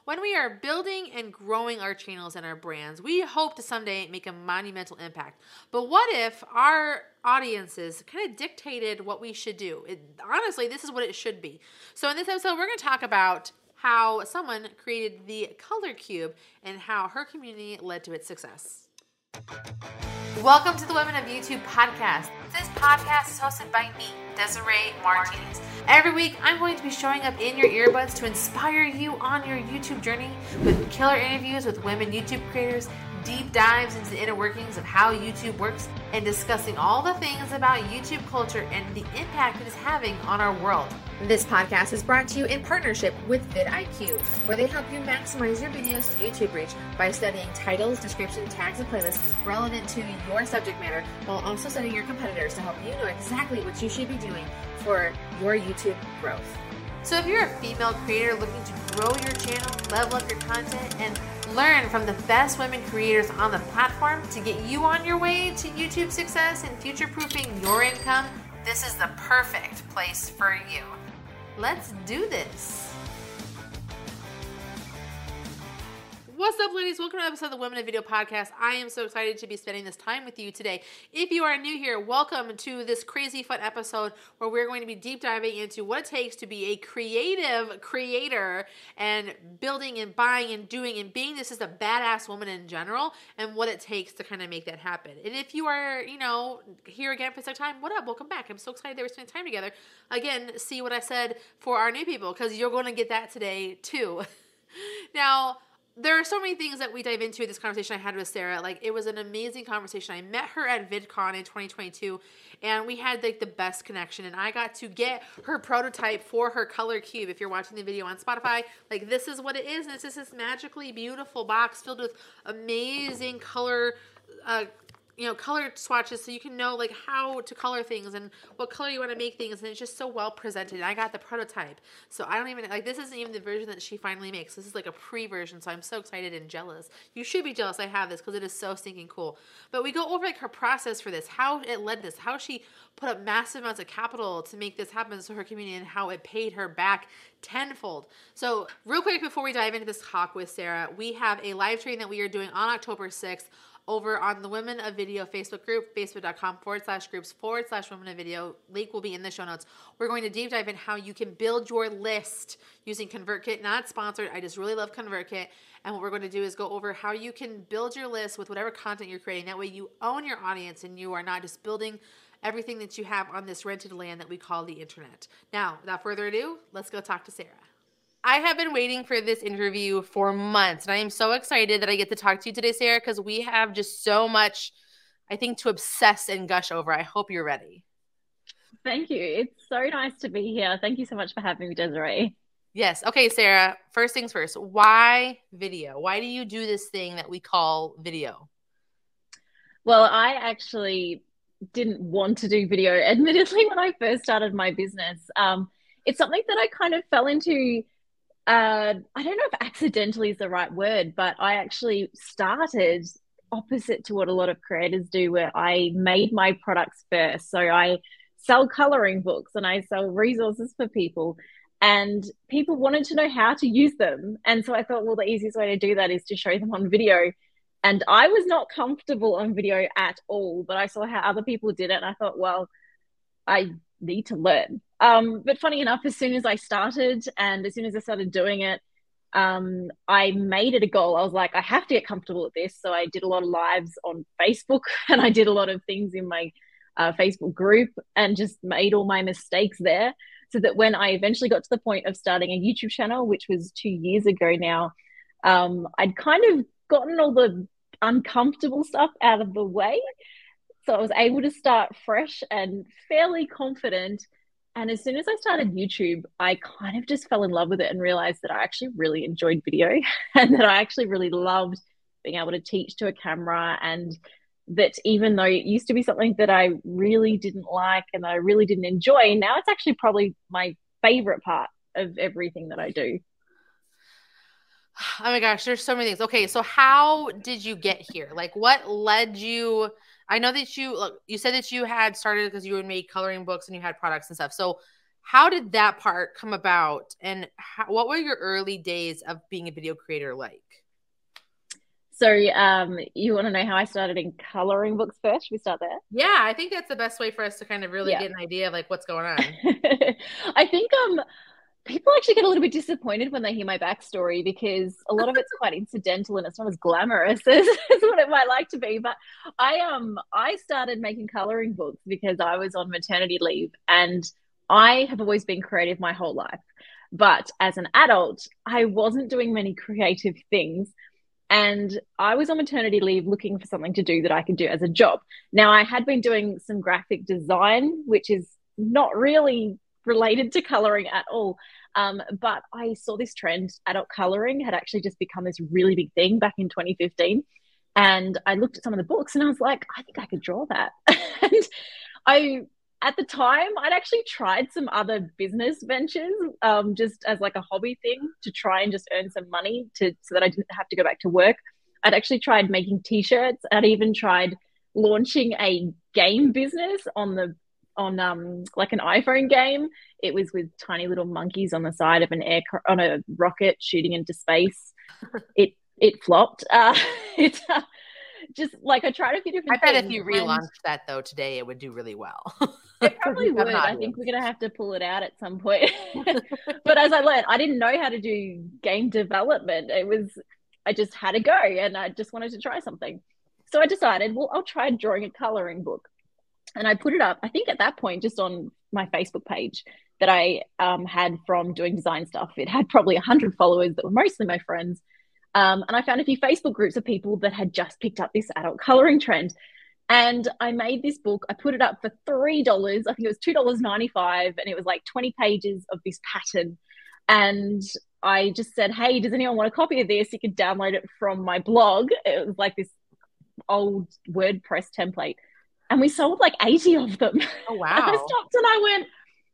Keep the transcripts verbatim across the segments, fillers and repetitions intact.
When we are building and growing our channels and our brands, we hope to someday make a monumental impact. But what if our audiences kind of dictated what we should do? It, honestly, this is what it should be. So in this episode, we're going to talk about how someone created the Color Cube and how her community led to its success. Welcome to the Women of YouTube podcast. This podcast is hosted by me, Desiree Martinez. Every week, I'm going to be showing up in your earbuds to inspire you on your YouTube journey with killer interviews with women YouTube creators, deep dives into the inner workings of how YouTube works, and discussing all the things about YouTube culture and the impact it is having on our world. This podcast is brought to you in partnership with vidIQ, where they help you maximize your video's YouTube reach by studying titles, descriptions, tags, and playlists relevant to your subject matter, while also studying your competitors to help you know exactly what you should be doing for your YouTube growth. So if you're a female creator looking to grow your channel, level up your content, and learn from the best women creators on the platform to get you on your way to YouTube success and future-proofing your income, this is the perfect place for you. Let's do this. What's up, ladies? Welcome to an episode of the Women in Video podcast. I am so excited to be spending this time with you today. If you are new here, welcome to this crazy fun episode where we're going to be deep diving into what it takes to be a creative creator and building and buying and doing and being this is a badass woman in general and what it takes to kind of make that happen. And if you are, you know, here again for the second time, what up? Welcome back. I'm so excited that we're spending time together. Again, see what I said for our new people because you're going to get that today too. Now, there are so many things that we dive into in this conversation I had with Sarah. Like, it was an amazing conversation. I met her at VidCon in twenty twenty-two, and we had, like, the best connection. And I got to get her prototype for her Color Cube. If you're watching the video on Spotify, like, this is what it is. And it's just this magically beautiful box filled with amazing color uh you know, color swatches so you can know like how to color things and what color you want to make things, and it's just so well presented. And I got the prototype, so I don't even like this isn't even the version that she finally makes. This is like a pre-version, so I'm so excited and jealous. You should be jealous I have this because it is so stinking cool. But we go over like her process for this, how it led this, how she put up massive amounts of capital to make this happen to her community, and how it paid her back tenfold. So real quick before we dive into this talk with Sarah, we have a live stream that we are doing on October sixth over on the Women of Video Facebook group, facebook.com forward slash groups forward slash Women of Video. Link will be in the show notes. We're going to deep dive in how you can build your list using ConvertKit, not sponsored. I just really love ConvertKit. And what we're going to do is go over how you can build your list with whatever content you're creating. That way you own your audience and you are not just building everything that you have on this rented land that we call the internet. Now, without further ado, let's go talk to Sarah. I have been waiting for this interview for months, and I am so excited that I get to talk to you today, Sarah, because we have just so much, I think, to obsess and gush over. I hope you're ready. Thank you. It's so nice to be here. Thank you so much for having me, Desiree. Yes. Okay, Sarah, first things first. Why video? Why do you do this thing that we call video? Well, I actually didn't want to do video, admittedly, when I first started my business. Um, it's something that I kind of fell into. Uh, I don't know if accidentally is the right word, but I actually started opposite to what a lot of creators do, where I made my products first. So I sell coloring books and I sell resources for people, and people wanted to know how to use them. And so I thought, well, the easiest way to do that is to show them on video. And I was not comfortable on video at all, but I saw how other people did it. And I thought, well, I need to learn. Um, but funny enough, as soon as I started and as soon as I started doing it, um, I made it a goal. I was like, I have to get comfortable with this. So I did a lot of lives on Facebook and I did a lot of things in my uh, Facebook group and just made all my mistakes there. So that when I eventually got to the point of starting a YouTube channel, which was two years ago now, um, I'd kind of gotten all the uncomfortable stuff out of the way. So I was able to start fresh and fairly confident. And as soon as I started YouTube, I kind of just fell in love with it and realized that I actually really enjoyed video and that I actually really loved being able to teach to a camera, and that even though it used to be something that I really didn't like and that I really didn't enjoy, now it's actually probably my favorite part of everything that I do. Oh my gosh, there's so many things. Okay, so how did you get here? Like, what led you? I know that you look, you said that you had started because you would make coloring books and you had products and stuff. So how did that part come about? And how, what were your early days of being a video creator like? So, um, you want to know how I started in coloring books first? Should we start there? Yeah, I think that's the best way for us to kind of really Yeah. get an idea of like what's going on. I think um people actually get a little bit disappointed when they hear my backstory because a lot of it's quite incidental and it's not as glamorous as, as what it might like to be. But I um I started making coloring books because I was on maternity leave and I have always been creative my whole life. But as an adult, I wasn't doing many creative things. And I was on maternity leave looking for something to do that I could do as a job. Now, I had been doing some graphic design, which is not really related to coloring at all. Um, but I saw this trend, adult coloring had actually just become this really big thing back in twenty fifteen. And I looked at some of the books and I was like, I think I could draw that. And I, at the time, I'd actually tried some other business ventures, um, just as like a hobby thing to try and just earn some money to so that I didn't have to go back to work. I'd actually tried making t-shirts. I'd even tried launching a game business on the on um like an iPhone game. It was with tiny little monkeys on the side of an air on a rocket shooting into space. It it flopped. Uh, it uh, just like I tried a few different. I bet things, if you relaunched that though today, it would do really well. It probably would. I think we're gonna have to pull it out at some point. But as I learned, I didn't know how to do game development. It was I just had to go, and I just wanted to try something. So I decided, well, I'll try drawing a coloring book, and I put it up. I think at that point, just on my Facebook page that I um, had from doing design stuff. It had probably a hundred followers that were mostly my friends. Um, and I found a few Facebook groups of people that had just picked up this adult coloring trend. And I made this book. I put it up for three dollars. I think it was two dollars and ninety-five cents. And it was like twenty pages of this pattern. And I just said, hey, does anyone want a copy of this? You can download it from my blog. It was like this old WordPress template. And we sold like eighty of them. Oh, wow. And I stopped and I went,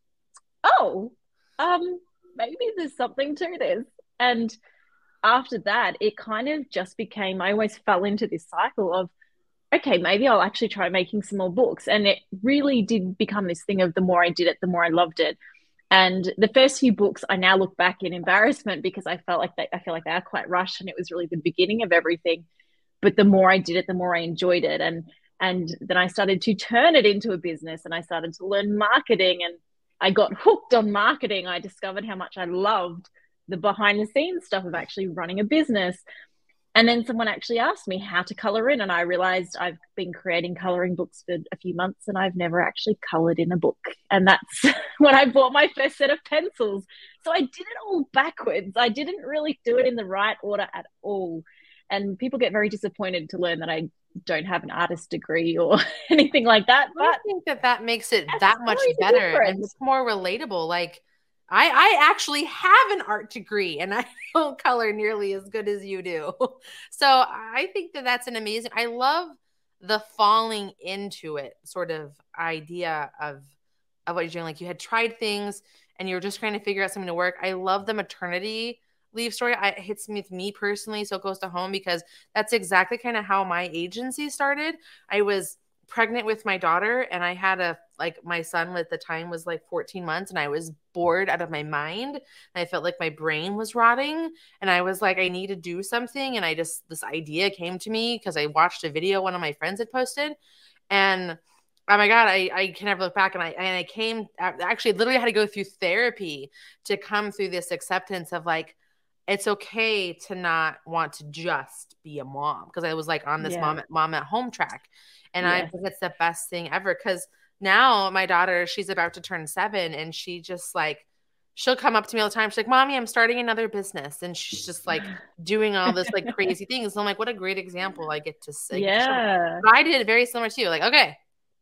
oh, um, maybe there's something to this. And after that, it kind of just became, I always fell into this cycle of, okay, maybe I'll actually try making some more books. And it really did become this thing of the more I did it, the more I loved it. And the first few books, I now look back in embarrassment because I felt like they, I feel like they are quite rushed and it was really the beginning of everything. But the more I did it, the more I enjoyed it. And and then I started to turn it into a business and I started to learn marketing and I got hooked on marketing. I discovered how much I loved the behind the scenes stuff of actually running a business. And then someone actually asked me how to color in, and I realized I've been creating coloring books for a few months and I've never actually colored in a book. And that's when I bought my first set of pencils. So I did it all backwards. I didn't really do it in the right order at all. And people get very disappointed to learn that I don't have an artist degree or anything like that. But I think that that makes it that much better different. And it's more relatable. Like, I, I actually have an art degree and I don't color nearly as good as you do. So I think that that's an amazing, I love the falling into it sort of idea of, of what you're doing. Like you had tried things and you were just trying to figure out something to work. I love the maternity leave story. I, it hits me with me personally so close to home because that's exactly kind of how my agency started. I was pregnant with my daughter and I had a like my son at the time was like fourteen months and I was bored out of my mind and I felt like my brain was rotting and I was like I need to do something and I just this idea came to me because I watched a video one of my friends had posted and oh my god I, I can never look back and I and I came actually literally had to go through therapy to come through this acceptance of like it's okay to not want to just be a mom because I was like on this yeah. mom, mom at home track. And yes. I think it's the best thing ever because now my daughter, she's about to turn seven and she just like, she'll come up to me all the time. She's like, Mommy, I'm starting another business. And she's just like doing all this like crazy things. So I'm like, what a great example I get to say. Yeah. But I did it very similar to you. Like, okay,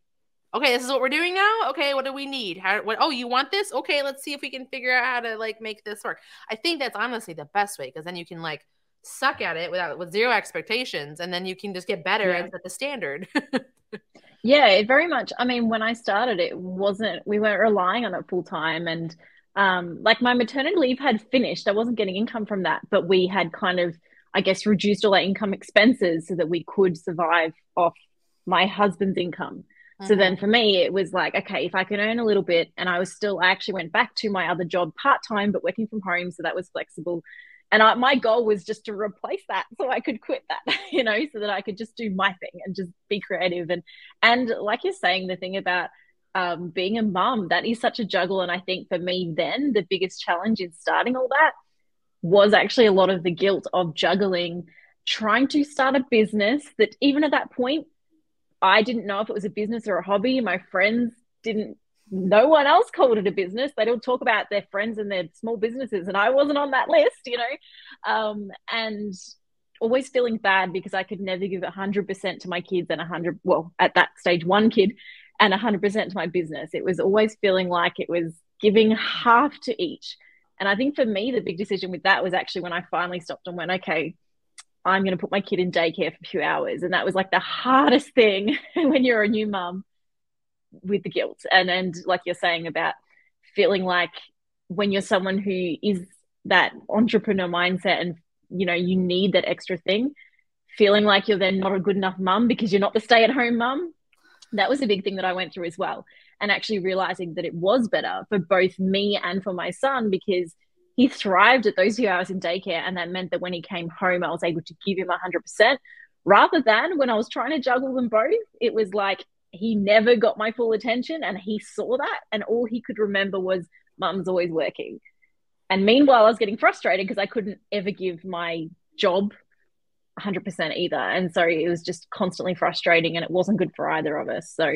okay, this is what we're doing now. Okay, what do we need? How? What? Oh, you want this? Okay, let's see if we can figure out how to like make this work. I think that's honestly the best way because then you can like suck at it without with zero expectations, and then you can just get better yeah. and set the standard. Yeah, it very much. I mean, when I started, it wasn't. We weren't relying on it full time, and um, like my maternity leave had finished. I wasn't getting income from that, but we had kind of, I guess, reduced all our income expenses so that we could survive off my husband's income. So Mm-hmm. then for me, it was like, okay, if I can earn a little bit, and I was still, I actually went back to my other job part time, but working from home. So that was flexible. And I, my goal was just to replace that so I could quit that, you know, so that I could just do my thing and just be creative. And, and like you're saying, the thing about um, being a mum, that is such a juggle. And I think for me, then the biggest challenge in starting all that was actually a lot of the guilt of juggling, trying to start a business that even at that point, I didn't know if it was a business or a hobby. My friends didn't, no one else called it a business. They don't talk about their friends and their small businesses, and I wasn't on that list, you know. Um, and always feeling bad because I could never give one hundred percent to my kids and one hundred, well, at that stage, one kid and one hundred percent to my business. It was always feeling like it was giving half to each. And I think for me, the big decision with that was actually when I finally stopped and went, okay, I'm going to put my kid in daycare for a few hours. And that was like the hardest thing when you're a new mum, with the guilt. And, and like you're saying about feeling like when you're someone who is that entrepreneur mindset and, you know, you need that extra thing, feeling like you're then not a good enough mum because you're not the stay at home mum. That was a big thing that I went through as well. And actually realizing that it was better for both me and for my son, because he thrived at those few hours in daycare. And that meant that when he came home, I was able to give him one hundred percent rather than when I was trying to juggle them both. It was like he never got my full attention, and he saw that. And all he could remember was mum's always working. And meanwhile, I was getting frustrated because I couldn't ever give my job one hundred percent either. And so it was just constantly frustrating, and it wasn't good for either of us. So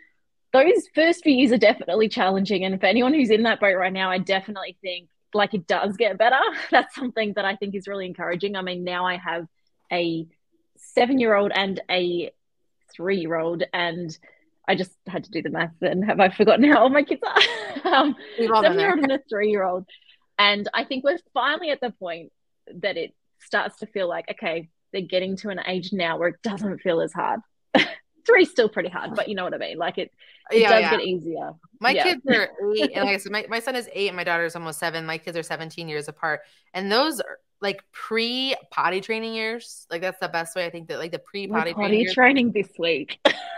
those first few years are definitely challenging. And for anyone who's in that boat right now, I definitely think like it does get better. That's something that I think is really encouraging. I mean, now I have a seven-year-old and a three-year-old, and I just had to do the math. And have I forgotten how old my kids are? um, seven-year-old and a three-year-old. And I think we're finally at the point that it starts to feel like, okay, they're getting to an age now where it doesn't feel as hard. Three's still pretty hard, but you know what I mean? Like it, it yeah, does yeah. get easier. My yeah. kids are eight, and like I said, my, my son is eight and my daughter is almost seven. My kids are seventeen years apart. And those are like pre-potty training years. Like that's the best way I think that like the pre-potty training years. training this week.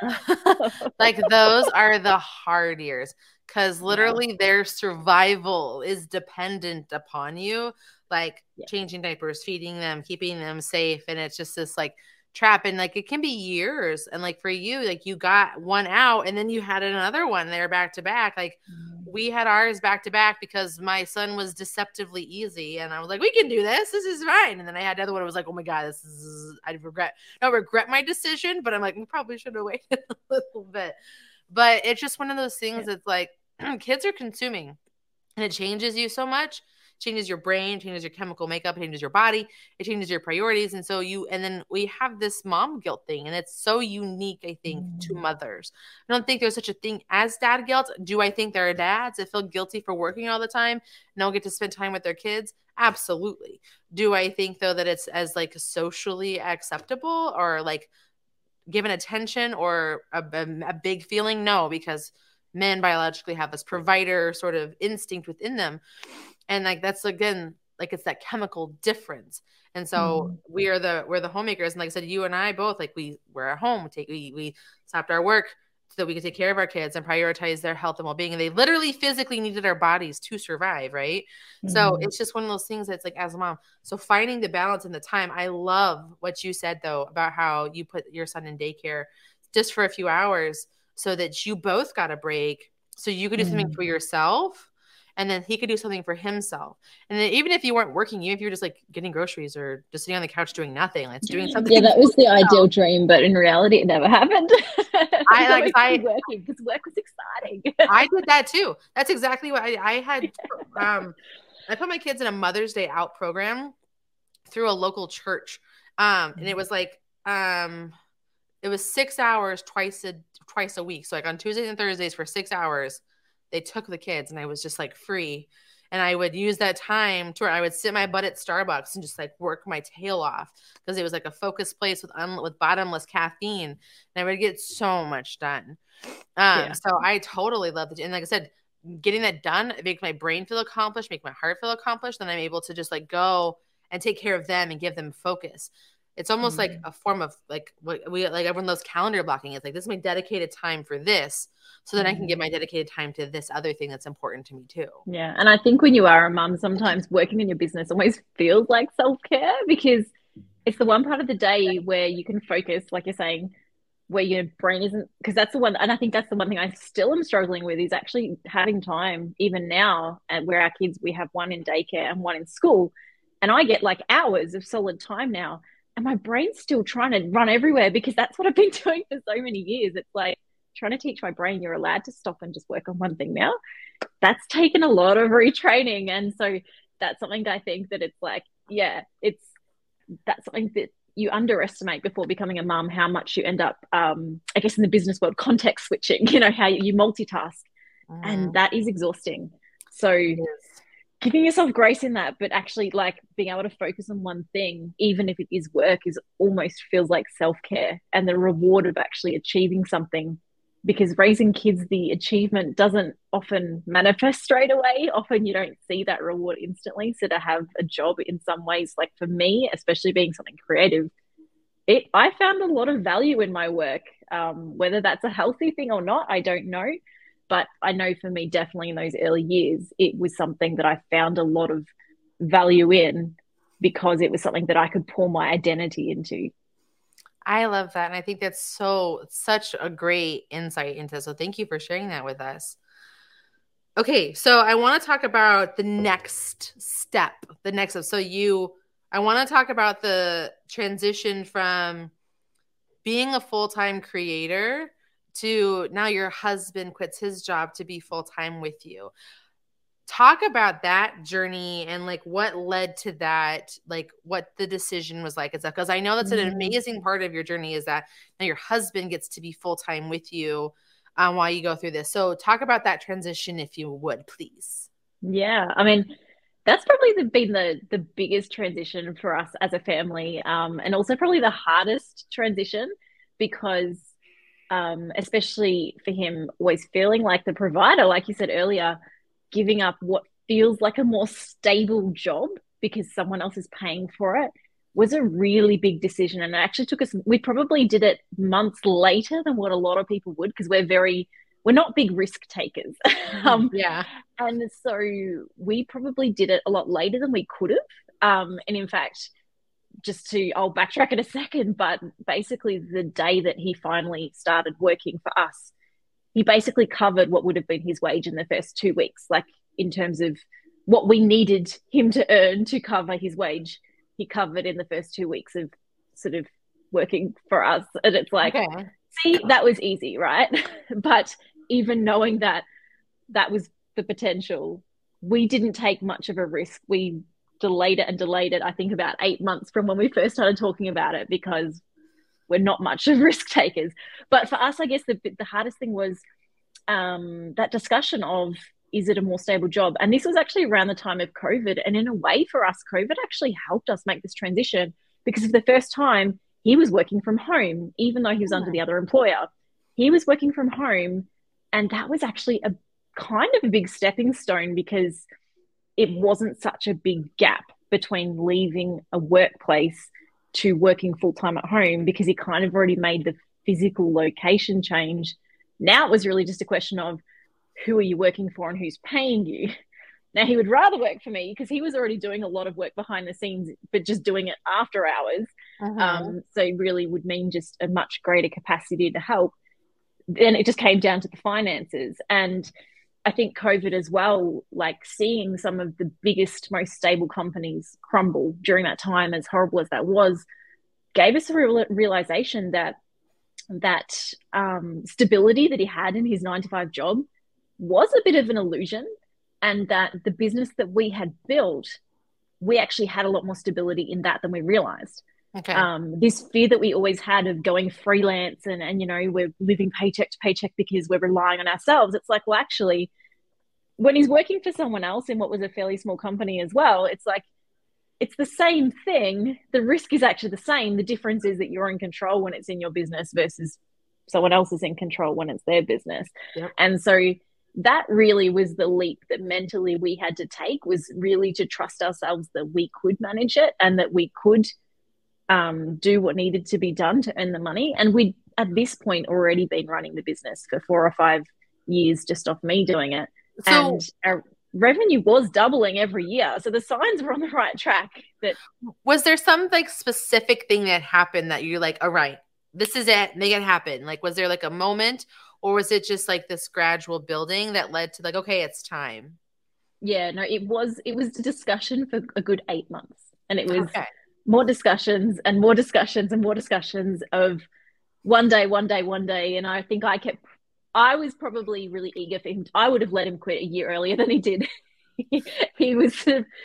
Like those are the hard years because literally yeah. their survival is dependent upon you, like yeah. changing diapers, feeding them, keeping them safe. And it's just this like trap, and like it can be years. And like for you, like you got one out and then you had another one there back to back. Like mm-hmm. we had ours back to back because my son was deceptively easy, and I was like, we can do this, this is fine. And then I had the other one, I was like, oh my god, this is, I regret I don't regret my decision, but I'm like, we probably should have waited a little bit. But it's just one of those things yeah. that's like kids are consuming, and it changes you so much. Changes your brain, changes your chemical makeup, changes your body, it changes your priorities. And so you, and then we have this mom guilt thing, and it's so unique, I think, mm. to mothers. I don't think there's such a thing as dad guilt. Do I think there are dads that feel guilty for working all the time and don't get to spend time with their kids? Absolutely. Do I think though that it's as like socially acceptable or like given attention or a, a, a big feeling? No, because men biologically have this provider sort of instinct within them. And like, that's again, like it's that chemical difference. And so mm. we are the, we're the homemakers. And like I said, you and I both, like we we're at home, we take, we, we stopped our work so that we could take care of our kids and prioritize their health and well-being. And they literally physically needed our bodies to survive. Right. Mm. So it's just one of those things that's like, as a mom, so finding the balance and the time. I love what you said though, about how you put your son in daycare just for a few hours so that you both got a break. So you could do mm. something for yourself, and then he could do something for himself. And then even if you weren't working, even if you were just like getting groceries or just sitting on the couch doing nothing, like doing something. Yeah, that was the ideal dream, but in reality, it never happened. I like I working because work was exciting. I did that too. That's exactly what I, I had. Um, I put my kids in a Mother's Day Out program through a local church, um, and it was like um, it was six hours twice a twice a week. So like on Tuesdays and Thursdays for six hours. They took the kids, and I was just like free. And I would use that time to where I would sit my butt at Starbucks and just like work my tail off because it was like a focused place with un- with bottomless caffeine. And I would get so much done. Um, yeah. So I totally loved it. And like I said, getting that done, it makes my brain feel accomplished, make my heart feel accomplished. Then I'm able to just like go and take care of them and give them focus. It's almost like Mm. a form of like what we like everyone loves calendar blocking. It's like, this is my dedicated time for this, so that I can give my Mm. dedicated time to this other thing that's important to me too. Yeah. And I think when you are a mum, sometimes working in your business almost feels like self-care because it's the one part of the day where you can focus, like you're saying, where your brain isn't, because that's the one, and I think that's the one thing I still am struggling with is actually having time, even now, and where our kids, we have one in daycare and one in school, and I get like hours of solid time now, and my brain's still trying to run everywhere because that's what I've been doing for so many years. It's like trying to teach my brain you're allowed to stop and just work on one thing now. That's taken a lot of retraining, and so that's something that I think that it's like, yeah, it's that's something that you underestimate before becoming a mum, how much you end up, um, I guess in the business world, context switching, you know, how you multitask. Mm-hmm. And that is exhausting. So It is. giving yourself grace in that, but actually like being able to focus on one thing, even if it is work, is almost feels like self-care and the reward of actually achieving something. Because raising kids, the achievement doesn't often manifest straight away. Often you don't see that reward instantly. So to have a job in some ways, like for me, especially being something creative, it I found a lot of value in my work. Um, whether that's a healthy thing or not, I don't know. But I know for me, definitely in those early years, it was something that I found a lot of value in because it was something that I could pour my identity into. I love that. And I think that's so, such a great insight into. So thank you for sharing that with us. Okay. So I want to talk about the next step, the next, so you, I want to talk about the transition from being a full-time creator to now your husband quits his job to be full-time with you. Talk about that journey and like what led to that, like what the decision was like. It's because I know that's an amazing part of your journey is that now your husband gets to be full-time with you um, while you go through this. So talk about that transition, if you would, please. Yeah, I mean, that's probably the, been the the biggest transition for us as a family, um, and also probably the hardest transition because, um, especially for him, always feeling like the provider, like you said earlier, giving up what feels like a more stable job because someone else is paying for it was a really big decision. And it actually took us, we probably did it months later than what a lot of people would because we're very, we're not big risk takers. um, Yeah. And so we probably did it a lot later than we could have. Um, and in fact, just to, I'll backtrack in a second, but basically the day that he finally started working for us, he basically covered what would have been his wage in the first two weeks, like in terms of what we needed him to earn to cover his wage. He covered in the first two weeks of sort of working for us. And it's like, okay. See, that was easy, right? But even knowing that that was the potential, we didn't take much of a risk. We delayed it and delayed it, I think about eight months from when we first started talking about it because we're not much of risk takers. But for us, I guess the the hardest thing was um, that discussion of, is it a more stable job? And this was actually around the time of COVID. And in a way for us, COVID actually helped us make this transition because for the first time, he was working from home, even though he was under the other employer. He was working from home. And that was actually a kind of a big stepping stone because it wasn't such a big gap between leaving a workplace to working full-time at home because he kind of already made the physical location change. Now it was really just a question of who are you working for and who's paying you. Now he would rather work for me because he was already doing a lot of work behind the scenes, but just doing it after hours. Uh-huh. Um, so it really would mean just a much greater capacity to help. Then it just came down to the finances. And I think COVID as well, like seeing some of the biggest, most stable companies crumble during that time, as horrible as that was, gave us a real realization that that um, stability that he had in his nine to five job was a bit of an illusion, and that the business that we had built, we actually had a lot more stability in that than we realized. Okay. Um, this fear that we always had of going freelance and, and, you know, we're living paycheck to paycheck because we're relying on ourselves. It's like, well, actually, when he's working for someone else in what was a fairly small company as well, it's like, it's the same thing. The risk is actually the same. The difference is that you're in control when it's in your business versus someone else is in control when it's their business. Yep. And so that really was the leap that mentally we had to take, was really to trust ourselves that we could manage it and that we could um, do what needed to be done to earn the money. And we'd at this point already been running the business for four or five years just off me doing it. So, and our revenue was doubling every year. So the signs were on the right track. That was there some like specific thing that happened that you're like, all right, this is it, make it happen? Like, was there like a moment, or was it just like this gradual building that led to like, okay, it's time? Yeah, no, it was it was a discussion for a good eight months. And it was Okay. more discussions and more discussions and more discussions of one day, one day, one day. And I think I kept, I was probably really eager for him. I would have let him quit a year earlier than he did. he, he was sort of,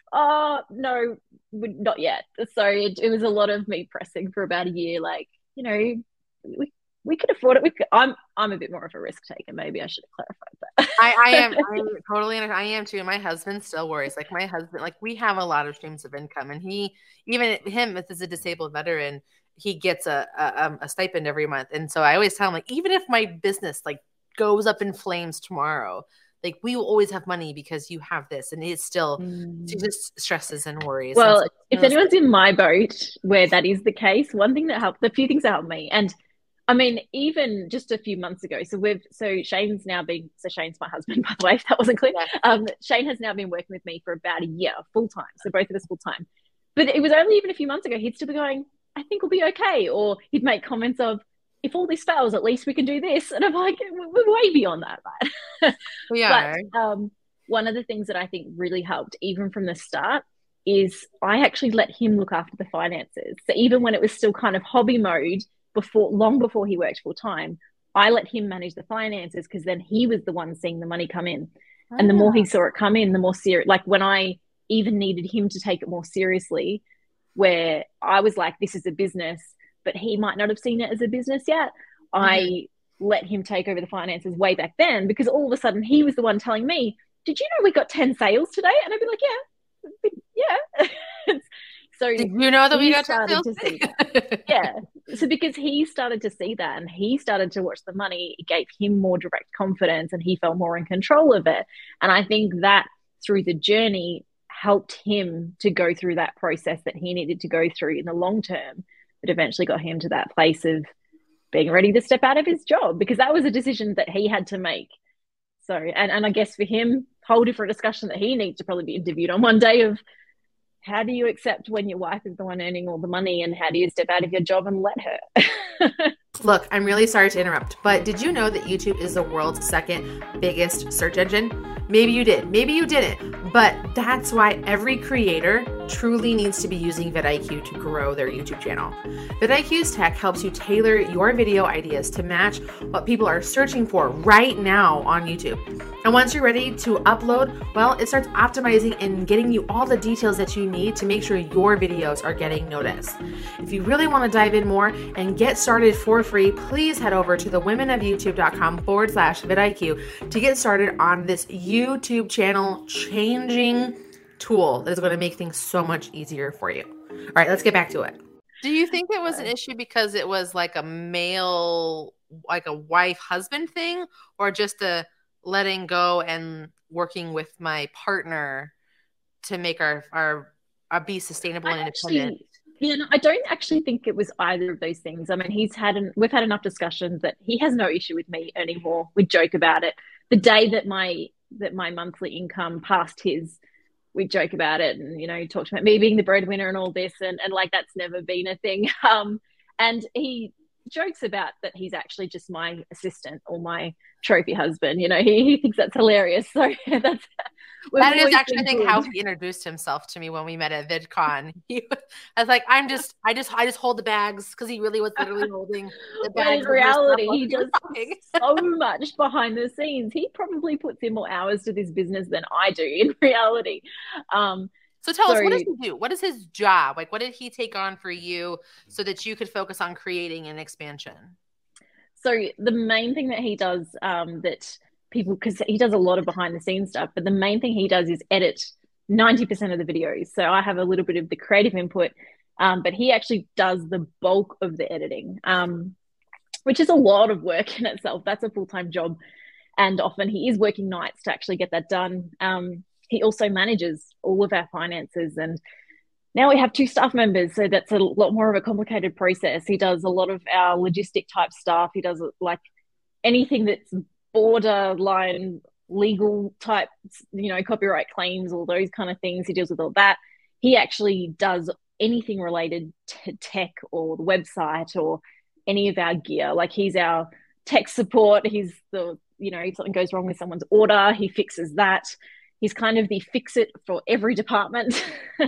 oh, no, not yet. So it, it was a lot of me pressing for about a year. Like, you know, we, we could afford it. We could, I'm I'm a bit more of a risk taker. Maybe I should have clarified that. I, I am I'm totally I am too. My husband still worries. Like my husband, like we have a lot of streams of income, and he even him as a disabled veteran, he gets a, a a stipend every month. And so I always tell him, like, even if my business like goes up in flames tomorrow, like we will always have money because you have this. And it's still mm. she just stresses and worries. Well, and so, if anyone's in my boat where that is the case, one thing that helped, the few things that helped me, and I mean, even just a few months ago, so we've, so Shane's now been, so Shane's my husband, by the way, if that wasn't clear. Yeah. Um, Shane has now been working with me for about a year, full time. So both of us full time. But it was only even a few months ago, he'd still be going, I think we'll be okay. Or he'd make comments of, if all this fails, at least we can do this. And I'm like, we're way beyond that, right? We are. But um, one of the things that I think really helped, even from the start, is I actually let him look after the finances. So even when it was still kind of hobby mode, before long before he worked full time, I let him manage the finances, because then he was the one seeing the money come in. Oh. And the more he saw it come in, the more serious, like when I even needed him to take it more seriously, where I was like, this is a business, but he might not have seen it as a business yet. Mm-hmm. I let him take over the finances way back then, because all of a sudden he was the one telling me, did you know we got ten sales today? And I'd be like, yeah, yeah. So did you know that we got started to see that? Yeah. So because he started to see that and he started to watch the money, it gave him more direct confidence and he felt more in control of it. And I think that through the journey helped him to go through that process that he needed to go through in the long term, that eventually got him to that place of being ready to step out of his job, because that was a decision that he had to make. So, and, and I guess for him, whole different discussion that he needs to probably be interviewed on one day of, how do you accept when your wife is the one earning all the money, and how do you step out of your job and let her? Look, I'm really sorry to interrupt, but did you know that YouTube is the world's second biggest search engine? Maybe you did, maybe you didn't, but that's why every creator truly needs to be using vidIQ to grow their YouTube channel. vidIQ's tech helps you tailor your video ideas to match what people are searching for right now on YouTube. And once you're ready to upload, well, it starts optimizing and getting you all the details that you need to make sure your videos are getting noticed. If you really want to dive in more and get started for free, please head over to the womenofyoutube.com forward slash vidIQ to get started on this YouTube channel changing tool that is going to make things so much easier for you. All right, let's get back to it. Do you think it was an issue because it was like a male, like a wife husband thing, or just a letting go and working with my partner to make our, our, our be sustainable and independent? Yeah, no, I don't actually think it was either of those things. I mean, he's had, an, we've had enough discussions that he has no issue with me earning more. We joke about it. The day that my, that my monthly income passed his, we joke about it, and, you know, he talked about me being the breadwinner and all this, and, and like, that's never been a thing. Um, and he jokes about that he's actually just my assistant or my trophy husband. You know, he, he thinks that's hilarious. So that's, that is actually, I think, how he introduced himself to me when we met at VidCon. He was, I was like, I'm just, I just, I just hold the bags, because he really was literally holding the bags. In reality, he does so much behind the scenes. He probably puts in more hours to this business than I do in reality. Um, so tell so, us, what does he do? What is his job? Like, what did he take on for you so that you could focus on creating an expansion? So the main thing that he does, um, that people, because he does a lot of behind the scenes stuff, but the main thing he does is edit ninety percent of the videos. So I have a little bit of the creative input, um, but he actually does the bulk of the editing, um, which is a lot of work in itself. That's a full-time job. And often he is working nights to actually get that done. Um, he also manages all of our finances, and now we have two staff members, so that's a lot more of a complicated process. He does a lot of our logistic type stuff. He does like anything that's borderline legal type, you know, copyright claims, all those kind of things. He deals with all that. He actually does anything related to tech or the website or any of our gear. Like he's our tech support. He's the, you know, if something goes wrong with someone's order, he fixes that. He's kind of the fix it for every department.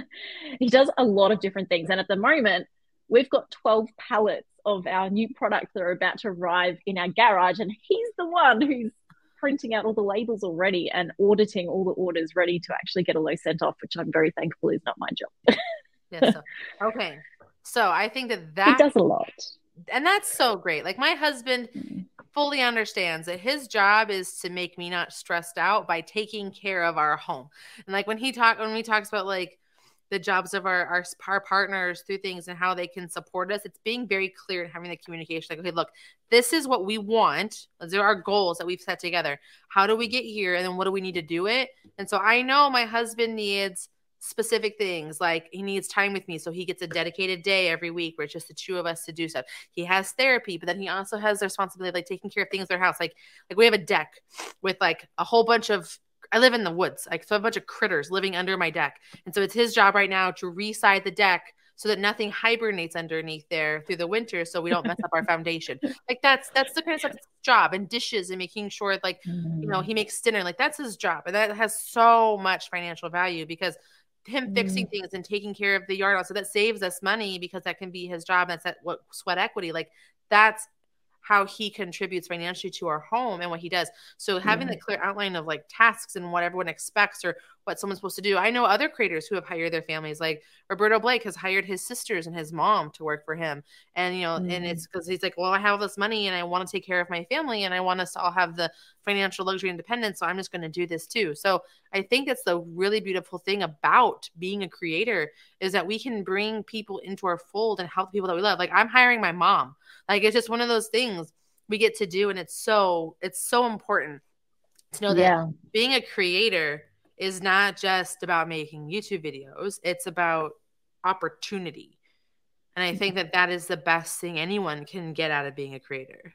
He does a lot of different things. And at the moment, we've got twelve pallets of our new products that are about to arrive in our garage. And he's the one who's printing out all the labels already and auditing all the orders ready to actually get all those sent off, which I'm very thankful is not my job. Yes. So, okay. So I think that that he does a lot. And that's so great. Like my husband Mm. fully understands that his job is to make me not stressed out by taking care of our home. And like when he talk, when we talks about like the jobs of our, our, our partners through things and how they can support us, it's being very clear and having the communication. Like, okay, look, this is what we want. These are our goals that we've set together. How do we get here? And then what do we need to do it? And so I know my husband needs specific things, like he needs time with me, so he gets a dedicated day every week where it's just the two of us to do stuff. He has therapy, but then he also has the responsibility of like taking care of things in their house. Like, like we have a deck with like a whole bunch of, I live in the woods, like so a bunch of critters living under my deck. And so it's his job right now to reside the deck so that nothing hibernates underneath there through the winter, so we don't mess up our foundation. Like that's that's the kind of stuff, that's his job. And dishes and making sure like, you know, he makes dinner, like that's his job. And that has so much financial value because him fixing Mm. things and taking care of the yard. So that saves us money because that can be his job. That's at what sweat equity. Like that's how he contributes financially to our home and what he does. So having Yeah. the clear outline of like tasks and what everyone expects or what someone's supposed to do. I know other creators who have hired their families, like Roberto Blake has hired his sisters and his mom to work for him. And, you know, Mm. and it's because he's like, well, I have all this money and I want to take care of my family and I want us to all have the financial luxury and independence. So I'm just going to do this too. So I think that's the really beautiful thing about being a creator is that we can bring people into our fold and help people that we love. Like I'm hiring my mom. Like it's just one of those things we get to do. And it's so, it's so important to know that Yeah. being a creator is not just about making YouTube videos. It's about opportunity. And I think that that is the best thing anyone can get out of being a creator.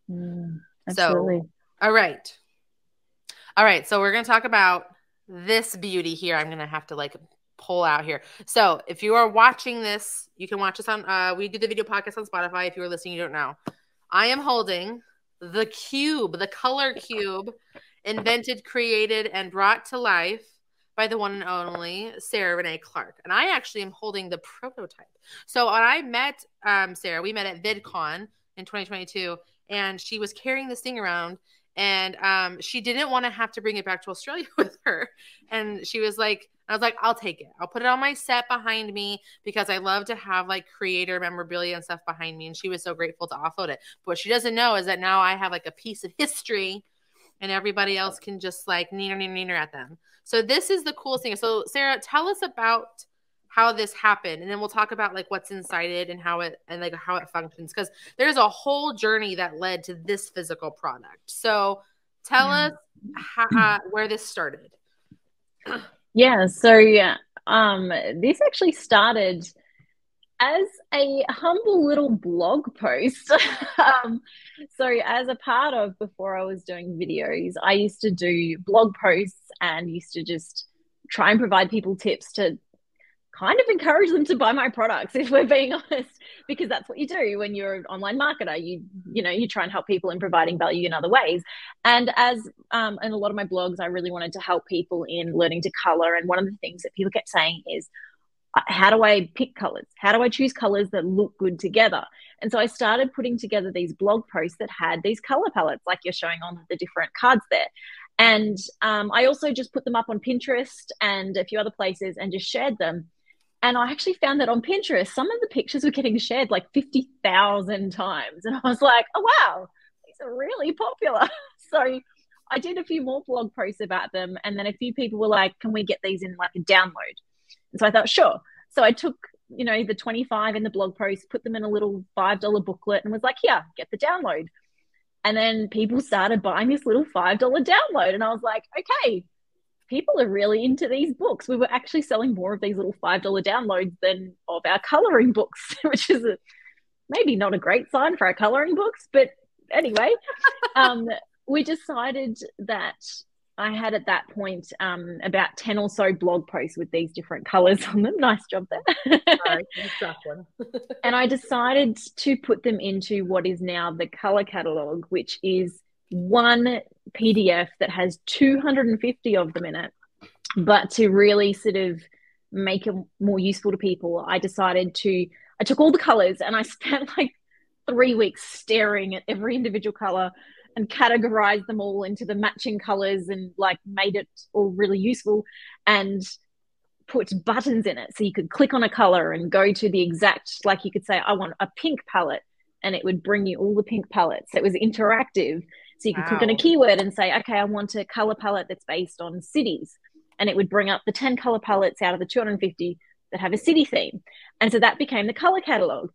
Mm. So, Absolutely. all right. All right. So we're going to talk about this beauty here. I'm going to have to like pull out here. So if you are watching this, you can watch us on, uh, we do the video podcast on Spotify. If you are listening, you don't know. I am holding the cube, the color cube, invented, created, and brought to life by the one and only Sarah Renee Clark. And I actually am holding the prototype. So when I met um, Sarah, we met at VidCon in twenty twenty-two, and she was carrying this thing around, and um, she didn't want to have to bring it back to Australia with her. And she was like, I was like, I'll take it. I'll put it on my set behind me because I love to have like creator memorabilia and stuff behind me. And she was so grateful to offload it. But what she doesn't know is that now I have like a piece of history and everybody else can just like neener, neener, neener at them. So this is the coolest thing. So Sarah, tell us about how this happened. And then we'll talk about like what's inside it and how it, and like how it functions. Because there's a whole journey that led to this physical product. So tell Yeah. us how, uh, where this started. Yeah, so yeah, um, this actually started as a humble little blog post. um, so as a part of before I was doing videos, I used to do blog posts and used to just try and provide people tips to kind of encourage them to buy my products, if we're being honest, because that's what you do when you're an online marketer. You, you know, you try and help people in providing value in other ways. And as, um, in a lot of my blogs, I really wanted to help people in learning to color. And one of the things that people kept saying is, how do I pick colors? How do I choose colors that look good together? And so I started putting together these blog posts that had these color palettes, like you're showing on the different cards there. And um, I also just put them up on Pinterest and a few other places and just shared them. And I actually found that on Pinterest, some of the pictures were getting shared like fifty thousand times. And I was like, oh, wow, these are really popular. So I did a few more blog posts about them. And then a few people were like, can we get these in like a download? And so I thought, sure. So I took, you know, the twenty-five in the blog post, put them in a little five dollar booklet and was like, yeah, get the download. And then people started buying this little five dollar download. And I was like, okay, people are really into these books. We were actually selling more of these little five dollar downloads than of our coloring books, which is a, maybe not a great sign for our coloring books. But anyway, um, we decided that I had at that point um, about ten or so blog posts with these different colors on them. Nice job there. Sorry, tough one. And I decided to put them into what is now the color catalog, which is one P D F that has two hundred fifty of them in it. But to really sort of make it more useful to people, I decided to, I took all the colors and I spent like three weeks staring at every individual color and categorized them all into the matching colors and like made it all really useful and put buttons in it. So you could click on a color and go to the exact, like you could say, I want a pink palette, and it would bring you all the pink palettes. It was interactive. So you could wow. click on a keyword and say, okay, I want a color palette that's based on cities. And it would bring up the ten color palettes out of the two hundred fifty that have a city theme. And so that became the color catalog.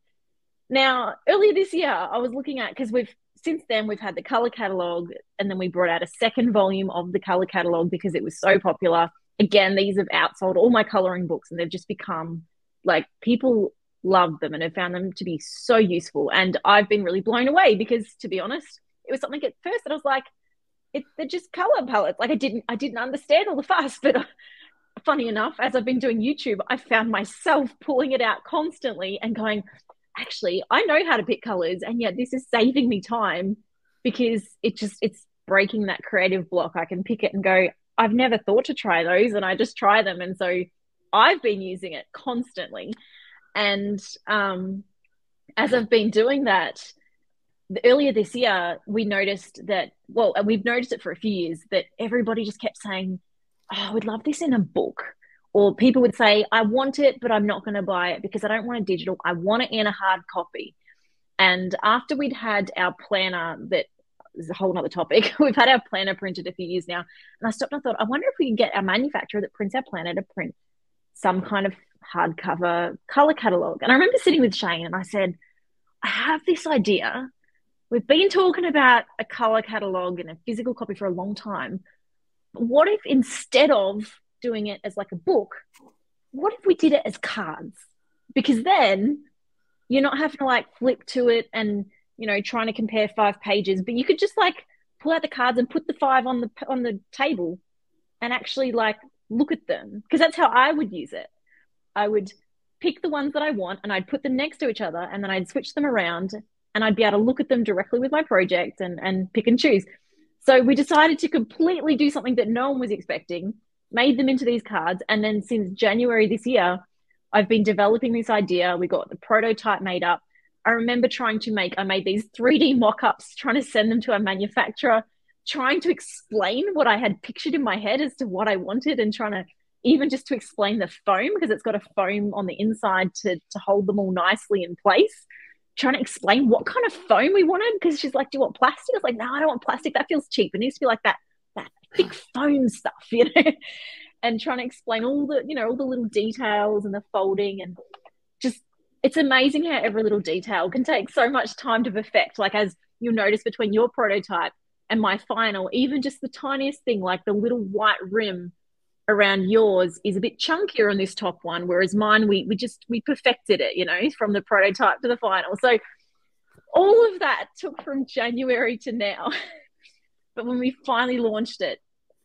Now, earlier this year, I was looking at, because we've, since then we've had the color catalog, and then we brought out a second volume of the color catalog because it was so popular. Again, these have outsold all my coloring books, and they've just become like, people love them and have found them to be so useful. And I've been really blown away because, to be honest, it was something at first that I was like, it, they're just color palettes. Like I didn't, I didn't understand all the fuss, but uh, funny enough, as I've been doing YouTube, I found myself pulling it out constantly and going, actually, I know how to pick colors, and yet this is saving me time because it just, it's breaking that creative block. I can pick it and go, I've never thought to try those, and I just try them. And so I've been using it constantly. And um, as I've been doing that, earlier this year, we noticed that, well, and we've noticed it for a few years, that everybody just kept saying, oh, we'd love this in a book. Or people would say, I want it, but I'm not going to buy it because I don't want a digital. I want it in a hard copy. And after we'd had our planner, that is a whole other topic, we've had our planner printed a few years now. And I stopped and I thought, I wonder if we can get our manufacturer that prints our planner to print some kind of hardcover color catalog. And I remember sitting with Shane and I said, I have this idea. We've been talking about a color catalog and a physical copy for a long time. But what if instead of doing it as like a book, what if we did it as cards? Because then you're not having to like flip to it and, you know, trying to compare five pages, but you could just like pull out the cards and put the five on the on the table and actually like look at them. Because that's how I would use it. I would pick the ones that I want and I'd put them next to each other, and then I'd switch them around and I'd be able to look at them directly with my project and, and pick and choose. So we decided to completely do something that no one was expecting, made them into these cards. And then since January this year, I've been developing this idea. We got the prototype made up. I remember trying to make, I made these three D mock-ups, trying to send them to a manufacturer, trying to explain what I had pictured in my head as to what I wanted, and trying to even just to explain the foam, because it's got a foam on the inside to, to hold them all nicely in place. Trying to explain what kind of foam we wanted, because she's like, do you want plastic? I was like, no, I don't want plastic. That feels cheap. It needs to be like that, that thick foam stuff, you know? And trying to explain all the, you know, all the little details and the folding, and just, it's amazing how every little detail can take so much time to perfect. Like, as you'll notice between your prototype and my final, even just the tiniest thing, like the little white rim around yours is a bit chunkier on this top one, whereas mine, we we just, we perfected it, you know, from the prototype to the final. So all of that took from January to now. But when we finally launched it,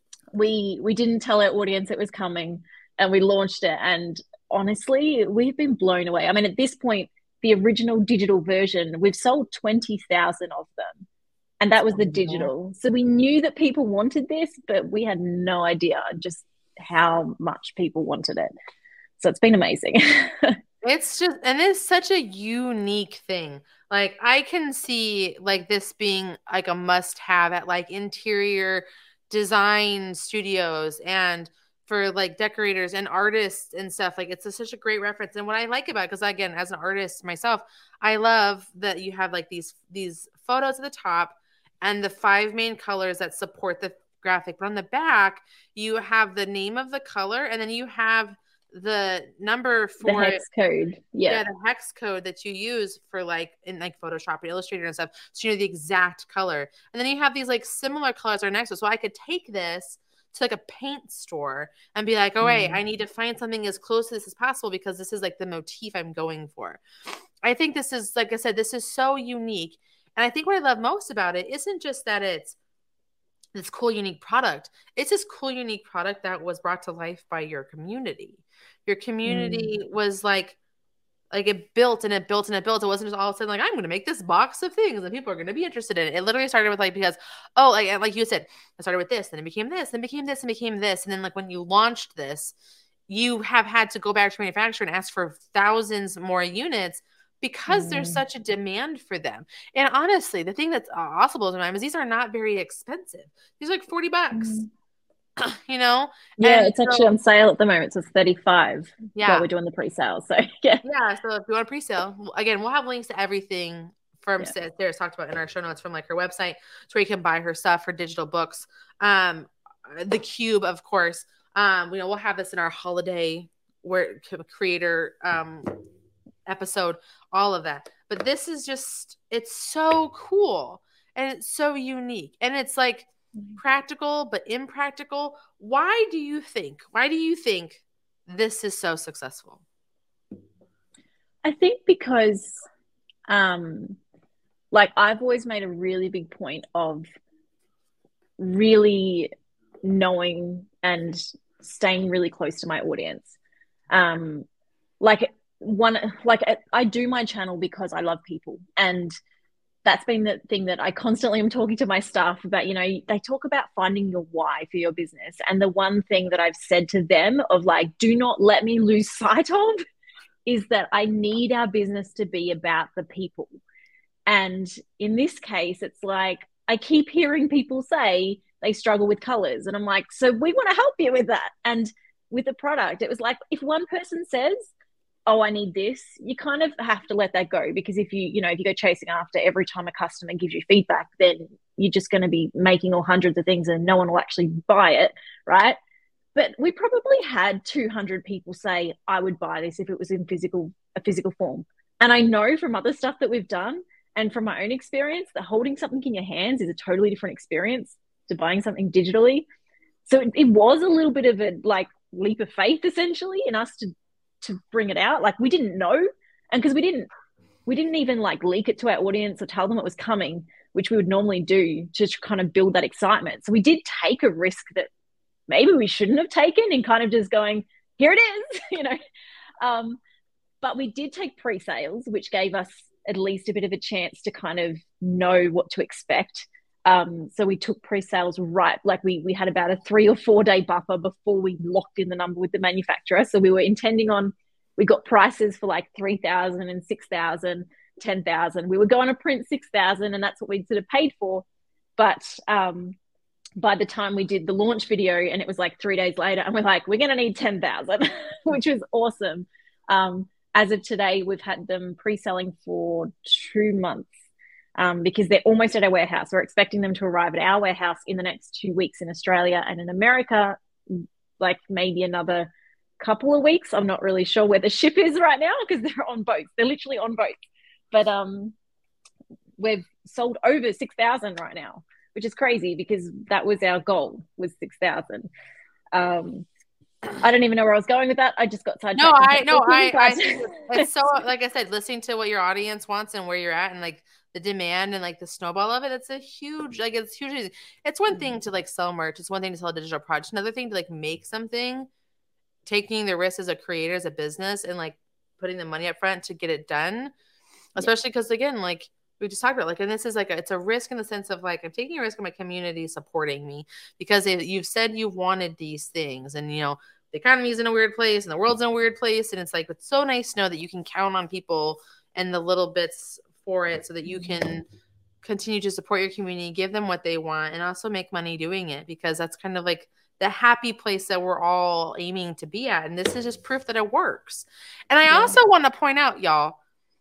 we we didn't tell our audience it was coming, and we launched it. And honestly, we've been blown away. I mean, at this point, the original digital version, we've sold twenty thousand of them. And that was the digital. So we knew that people wanted this, but we had no idea just how much people wanted it. So it's been amazing. It's just, and it's such a unique thing. Like, I can see like this being like a must have at like interior design studios and for like decorators and artists and stuff. Like, it's a, such a great reference. And what I like about it, because again, as an artist myself, I love that you have like these, these photos at the top and the five main colors that support the graphic. But on the back, you have the name of the color, and then you have the number for the hex code. Yeah. yeah, the hex code that you use for like in like Photoshop or Illustrator and stuff. So you know the exact color. And then you have these like similar colors are next to it. So I could take this, to like a paint store and be like, oh, wait, I need to find something as close to this as possible because this is like the motif I'm going for. I think this is, like I said, this is so unique. And I think what I love most about it isn't just that it's this cool, unique product. It's this cool, unique product that was brought to life by your community. Your community mm. was like, like it built and it built and it built. It wasn't just all of a sudden like, I'm going to make this box of things and people are going to be interested in it. It literally started with like, because, oh, like, like you said, I started with this, then it became this, then it became this, and became this. And then like when you launched this, you have had to go back to manufacturer and ask for thousands more units because mm. there's such a demand for them. And honestly, the thing that's also blows my mind is these are not very expensive. These are like forty bucks. Mm. You know? Yeah, and it's so, actually on sale at the moment. So it's thirty-five yeah. while we're doing the pre-sale. So yeah. Yeah. So if you want a pre-sale, again, we'll have links to everything from yeah. Sarah's talked about in our show notes from like her website to where you can buy her stuff, her digital books. Um, the Cube, of course. Um, you know, we'll have this in our holiday where creator um episode, all of that. But this is just, it's so cool and it's so unique. And it's like practical but impractical. Why do you think why do you think this is so successful? I think because um like I've always made a really big point of really knowing and staying really close to my audience. Um like one like I do my channel because I love people, and that's been the thing that I constantly am talking to my staff about. You know, they talk about finding your why for your business. And the one thing that I've said to them of like, do not let me lose sight of is that I need our business to be about the people. And in this case, it's like, I keep hearing people say they struggle with colors. And I'm like, so we want to help you with that. And with the product, it was like, if one person says, oh, I need this, you kind of have to let that go, because if you, you know, if you go chasing after every time a customer gives you feedback, then you're just going to be making all hundreds of things and no one will actually buy it, right? But we probably had two hundred people say, I would buy this if it was in physical, a physical form. And I know from other stuff that we've done and from my own experience that holding something in your hands is a totally different experience to buying something digitally. So it, it was a little bit of a like leap of faith essentially in us to to bring it out. Like we didn't know, and because we didn't we didn't even like leak it to our audience or tell them it was coming, which we would normally do to kind of build that excitement. So we did take a risk that maybe we shouldn't have taken, and kind of just going, here it is, you know. Um, but we did take pre-sales, which gave us at least a bit of a chance to kind of know what to expect. Um, so we took pre-sales right, like we we had about a three or four day buffer before we locked in the number with the manufacturer. So we were intending on, we got prices for like three thousand and six thousand, ten thousand. We were going to print six thousand and that's what we'd sort of paid for. But um, by the time we did the launch video, and it was like three days later, and we're like, we're going to need ten thousand, which was awesome. Um, as of today, we've had them pre-selling for two months. Um, because they're almost at our warehouse. We're expecting them to arrive at our warehouse in the next two weeks in Australia, and in America, like maybe another couple of weeks. I'm not really sure where the ship is right now because they're on boats. They're literally on boats. But um, we've sold over six thousand right now, which is crazy because that was our goal, was six thousand. Um, I don't even know where I was going with that. I just got sidetracked. No, I no, I, I think it's so, like I said, listening to what your audience wants and where you're at, and like the demand and like the snowball of it, it's a huge, like it's huge. It's one thing to like sell merch. It's one thing to sell a digital product. Another thing to like make something, taking the risk as a creator, as a business, and like putting the money up front to get it done. Especially because again, like we just talked about, like, and this is like, a, it's a risk in the sense of like, I'm taking a risk of my community supporting me because they, you've said you wanted these things, and you know, the economy is in a weird place and the world's in a weird place. And it's like, it's so nice to know that you can count on people and the little bits for it so that you can continue to support your community, give them what they want, and also make money doing it, because that's kind of like the happy place that we're all aiming to be at. And this is just proof that it works. And I yeah. also want to point out, y'all,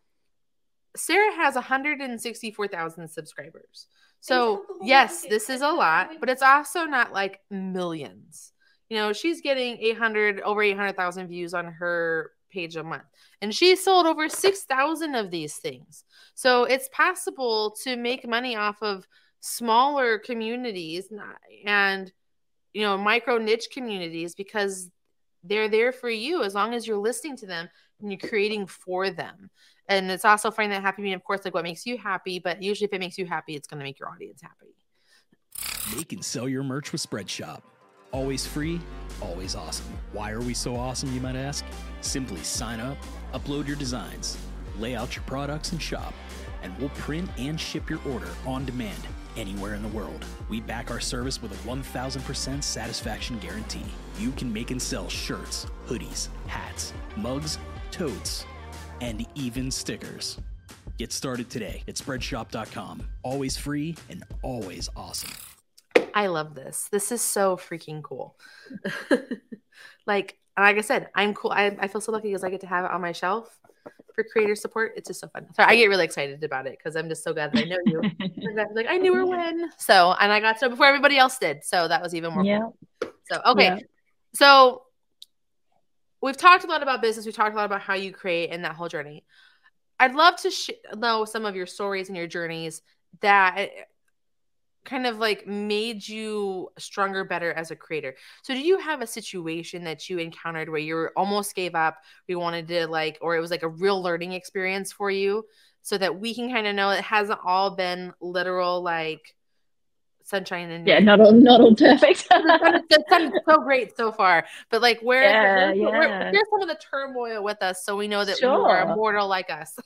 Sarah has one hundred sixty-four thousand subscribers. So yes, this is a lot, but it's also not like millions. You know, she's getting eight hundred, over eight hundred thousand views on her page a month. And she sold over six thousand of these things. So it's possible to make money off of smaller communities and you know, micro niche communities because they're there for you as long as you're listening to them and you're creating for them. And it's also finding that happy medium, of course, like what makes you happy, but usually if it makes you happy, it's going to make your audience happy. Make and sell your merch with Spreadshop. Always free, always awesome. Why are we so awesome, you might ask? Simply sign up, upload your designs, lay out your products and shop, and we'll print and ship your order on demand anywhere in the world. We back our service with a one thousand percent satisfaction guarantee. You can make and sell shirts, hoodies, hats, mugs, totes, and even stickers. Get started today at spreadshop dot com. Always free and always awesome. I love this. This is so freaking cool. like, like I said, I'm cool. I, I feel so lucky because I get to have it on my shelf for creator support. It's just so fun. Sorry, I get really excited about it because I'm just so glad that I know you. like I knew her when. So, and I got to know before everybody else did. So that was even more yeah. cool. So, okay. Yeah. So we've talked a lot about business. We talked a lot about how you create and that whole journey. I'd love to sh- know some of your stories and your journeys that kind of like made you stronger, better as a creator. So do you have a situation that you encountered where you almost gave up, you wanted to like, or it was like a real learning experience for you so that we can kind of know it hasn't all been literal, like sunshine and yeah, not all, not all perfect. It's done so great so far, but like where, yeah, where, yeah. where, here's some of the turmoil with us so we know that Sure. you are immortal like us.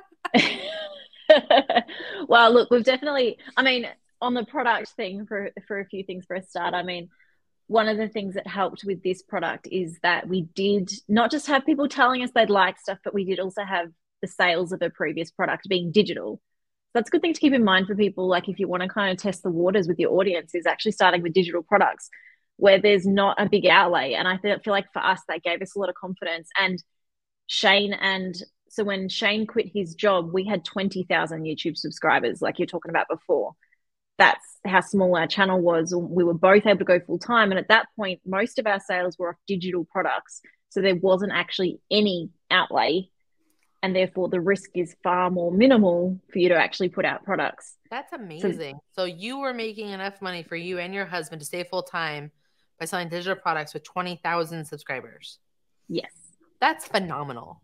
Well, look, we've definitely, I mean, on the product thing for, for a few things for a start, I mean, one of the things that helped with this product is that we did not just have people telling us they'd like stuff, but we did also have the sales of a previous product being digital. That's a good thing to keep in mind for people. Like if you want to kind of test the waters with your audience, is actually starting with digital products where there's not a big outlay. And I feel like for us, that gave us a lot of confidence. And Shane and so when Shane quit his job, we had twenty thousand YouTube subscribers, like you're talking about before. That's how small our channel was. We were both able to go full time. And at that point, most of our sales were off digital products. So there wasn't actually any outlay. And therefore the risk is far more minimal for you to actually put out products. That's amazing. So, so you were making enough money for you and your husband to stay full time by selling digital products with twenty thousand subscribers. Yes. That's phenomenal.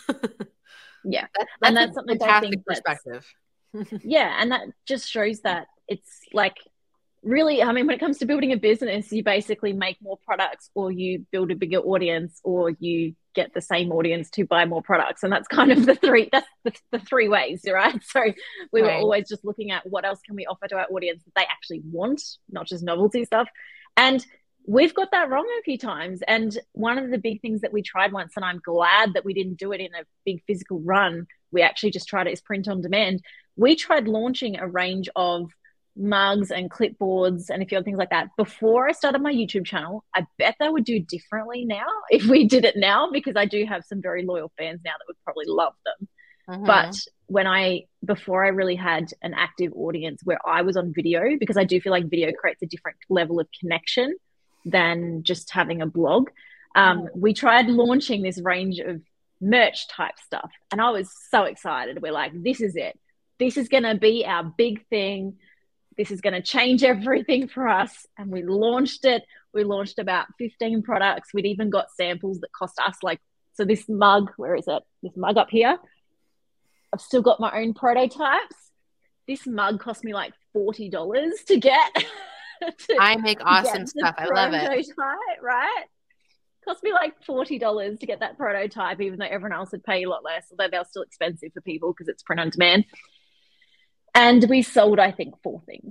Yeah. That's, that's and that's a something fantastic I think perspective. Yeah. And that just shows that it's like really, I mean, when it comes to building a business, you basically make more products or you build a bigger audience or you get the same audience to buy more products. And that's kind of the three, that's the, the three ways, right? So we were right. always just looking at what else can we offer to our audience that they actually want, not just novelty stuff. And we've got that wrong a few times. And one of the big things that we tried once, and I'm glad that we didn't do it in a big physical run, we actually just tried it as print on demand. We tried launching a range of mugs and clipboards and a few other things like that before I started my YouTube channel. I bet they would do differently now if we did it now, because I do have some very loyal fans now that would probably love them. Mm-hmm. But when I, before I really had an active audience where I was on video, because I do feel like video creates a different level of connection than just having a blog. Um, mm-hmm. We tried launching this range of merch type stuff. And I was so excited. We're like, this is it. This is going to be our big thing. This is going to change everything for us. And we launched it. We launched about fifteen products. We'd even got samples that cost us like, so this mug, where is it? This mug up here. I've still got my own prototypes. This mug cost me like forty dollars to get. to I make awesome stuff. I love it. Right? Cost me like forty dollars to get that prototype, even though everyone else would pay a lot less, although they're still expensive for people because it's print on demand. And we sold, I think, four things.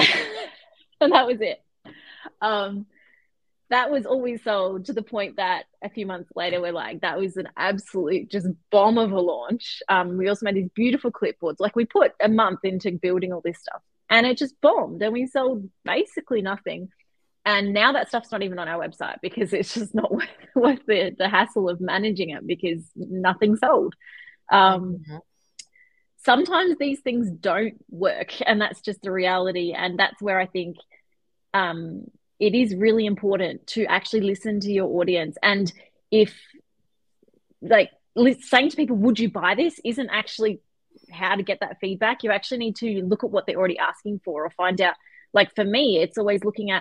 And that was it. Um, that was all we sold, to the point that a few months later, we're like, that was an absolute just bomb of a launch. Um, we also made these beautiful clipboards. Like we put a month into building all this stuff and it just bombed and we sold basically nothing. And now that stuff's not even on our website because it's just not worth, worth the, the hassle of managing it because nothing sold. Um, mm-hmm. Sometimes these things don't work and that's just the reality. And that's where I think um, it is really important to actually listen to your audience. And if like saying to people, would you buy this, isn't actually how to get that feedback. You actually need to look at what they're already asking for or find out. Like for me, it's always looking at,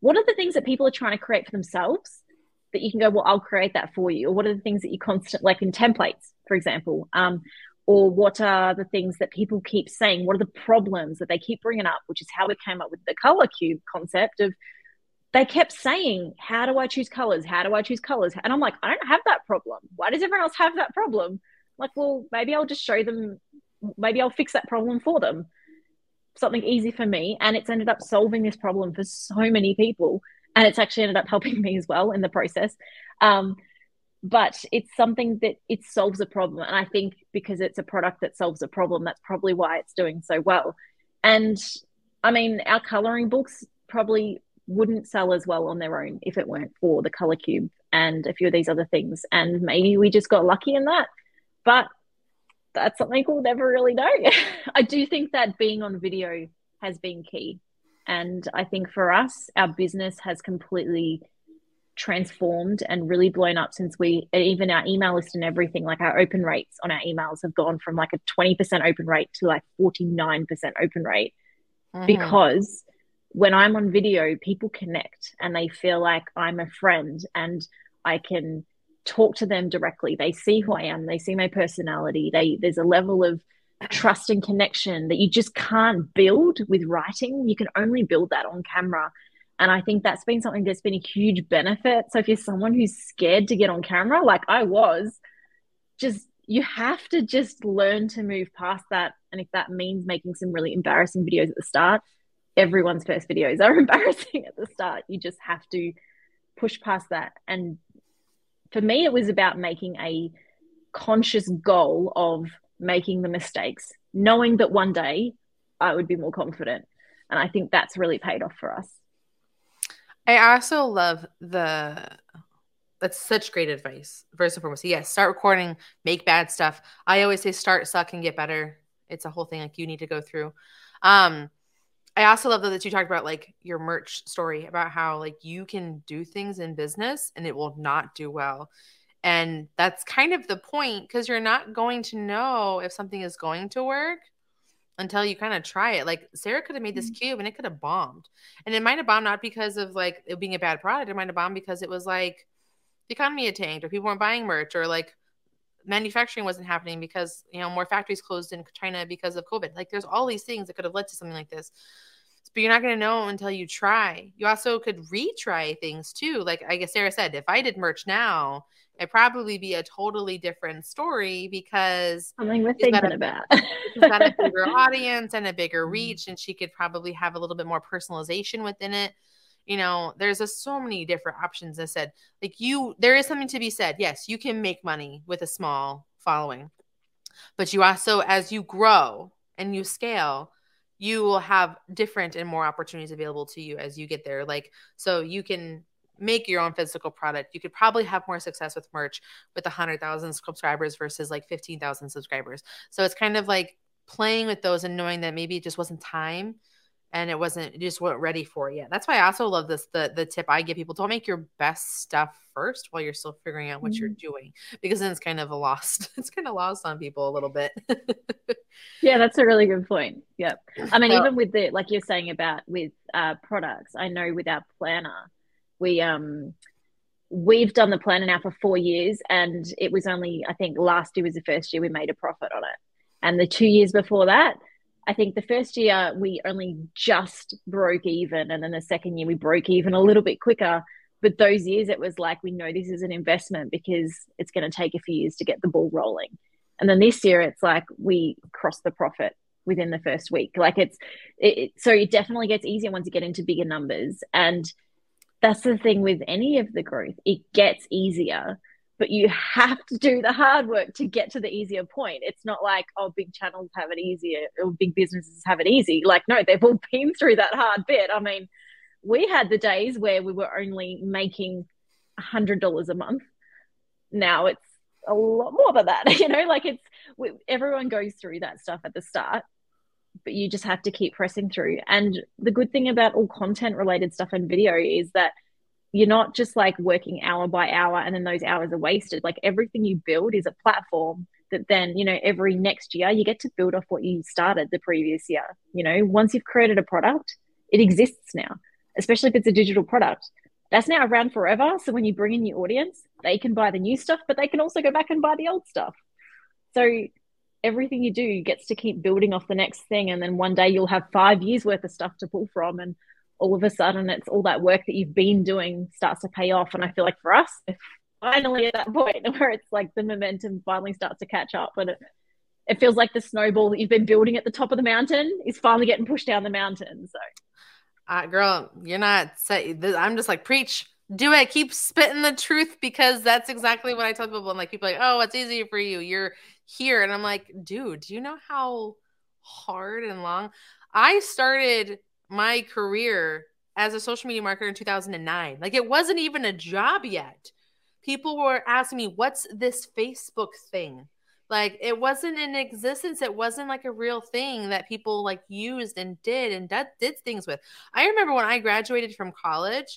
what are the things that people are trying to create for themselves that you can go, well, I'll create that for you? Or what are the things that you constant, like in templates, for example, um, or what are the things that people keep saying? What are the problems that they keep bringing up, which is how we came up with the color cube concept of, they kept saying, how do I choose colors? How do I choose colors? And I'm like, I don't have that problem. Why does everyone else have that problem? Like, well, maybe I'll just show them, maybe I'll fix that problem for them. Something easy for me. And it's ended up solving this problem for so many people. And it's actually ended up helping me as well in the process. Um, but it's something that it solves a problem. And I think because it's a product that solves a problem, that's probably why it's doing so well. And I mean, our coloring books probably wouldn't sell as well on their own if it weren't for the color cube and a few of these other things. And maybe we just got lucky in that, but that's something we'll never really know. I do think that being on video has been key. And I think for us, our business has completely transformed and really blown up since we, even our email list and everything, like our open rates on our emails have gone from like a twenty percent open rate to like forty-nine percent open rate. Mm-hmm. Because when I'm on video, people connect and they feel like I'm a friend and I can talk to them directly. They see who I am. They see my personality. They, there's a level of trust and connection that you just can't build with writing. You can only build that on camera. And I think that's been something that's been a huge benefit. So if you're someone who's scared to get on camera, like I was, just, you have to just learn to move past that. And if that means making some really embarrassing videos at the start, everyone's first videos are embarrassing at the start. You just have to push past that. And for me, it was about making a conscious goal of making the mistakes, knowing that one day I would be more confident. And I think that's really paid off for us. I also love the, that's such great advice. First and foremost, yes, start recording, make bad stuff. I always say start, suck, and get better. It's a whole thing like you need to go through. Um, I also love that you talked about like your merch story about how like you can do things in business and it will not do well. And that's kind of the point, because you're not going to know if something is going to work until you kind of try it. Like Sarah could have made this cube and it could have bombed. And it might have bombed not because of like it being a bad product. It might have bombed because it was like the economy had tanked or people weren't buying merch or like manufacturing wasn't happening because, you know, more factories closed in China because of COVID. Like there's all these things that could have led to something like this. But you're not going to know until you try. You also could retry things too. Like I guess Sarah said, if I did merch now, it'd probably be a totally different story because something we're thinking a, about. She's got a bigger audience and a bigger reach, and she could probably have a little bit more personalization within it. You know, there's a, so many different options. I said, like you, there is something to be said. Yes, you can make money with a small following, but you also, as you grow and you scale, you will have different and more opportunities available to you as you get there. Like, so you can make your own physical product. You could probably have more success with merch with one hundred thousand subscribers versus like fifteen thousand subscribers. So it's kind of like playing with those and knowing that maybe it just wasn't time and it wasn't, you just weren't ready for it yet. That's why I also love this, the the tip I give people: don't make your best stuff first while you're still figuring out what mm-hmm. you're doing, because then it's kind of a lost, it's kind of lost on people a little bit. Yeah, that's a really good point. Yep. I mean, so, even with the, like you're saying about with uh, products, I know with our planner, we, um, we've done the planner now for four years and it was only, I think last year was the first year we made a profit on it. And the two years before that, I think the first year we only just broke even. And then the second year we broke even a little bit quicker. But those years it was like, we know this is an investment because it's going to take a few years to get the ball rolling. And then this year it's like we crossed the profit within the first week. Like it's, it, so it definitely gets easier once you get into bigger numbers. And that's the thing with any of the growth. It gets easier, but you have to do the hard work to get to the easier point. It's not like, oh, big channels have it easier or big businesses have it easy. Like, no, they've all been through that hard bit. I mean, we had the days where we were only making one hundred dollars a month. Now it's a lot more than that, you know, like it's, we, everyone goes through that stuff at the start, but you just have to keep pressing through. And the good thing about all content related stuff and video is that you're not just like working hour by hour and then those hours are wasted. Like everything you build is a platform that then, you know, every next year you get to build off what you started the previous year. You know, once you've created a product, it exists now. especially if it's a digital product, that's now around forever. So when you bring in new audience, they can buy the new stuff, but they can also go back and buy the old stuff. So everything you do gets to keep building off the next thing. And then one day you'll have five years worth of stuff to pull from. And all of a sudden it's all that work that you've been doing starts to pay off. And I feel like for us, finally at that point where it's like the momentum finally starts to catch up. And it, it feels like the snowball that you've been building at the top of the mountain is finally getting pushed down the mountain. So, uh, girl, you're not, I'm just like, preach, do it, keep spitting the truth, because that's exactly what I tell people. I'm like, people are like, oh, it's easy for you, you're here. And I'm like, dude, do you know how hard and long? I started my career as a social media marketer in two thousand nine. Like, it wasn't even a job yet. People were asking me, what's this Facebook thing? Like, it wasn't in existence. It wasn't like a real thing that people like used and did and did, did things with. I remember when I graduated from college,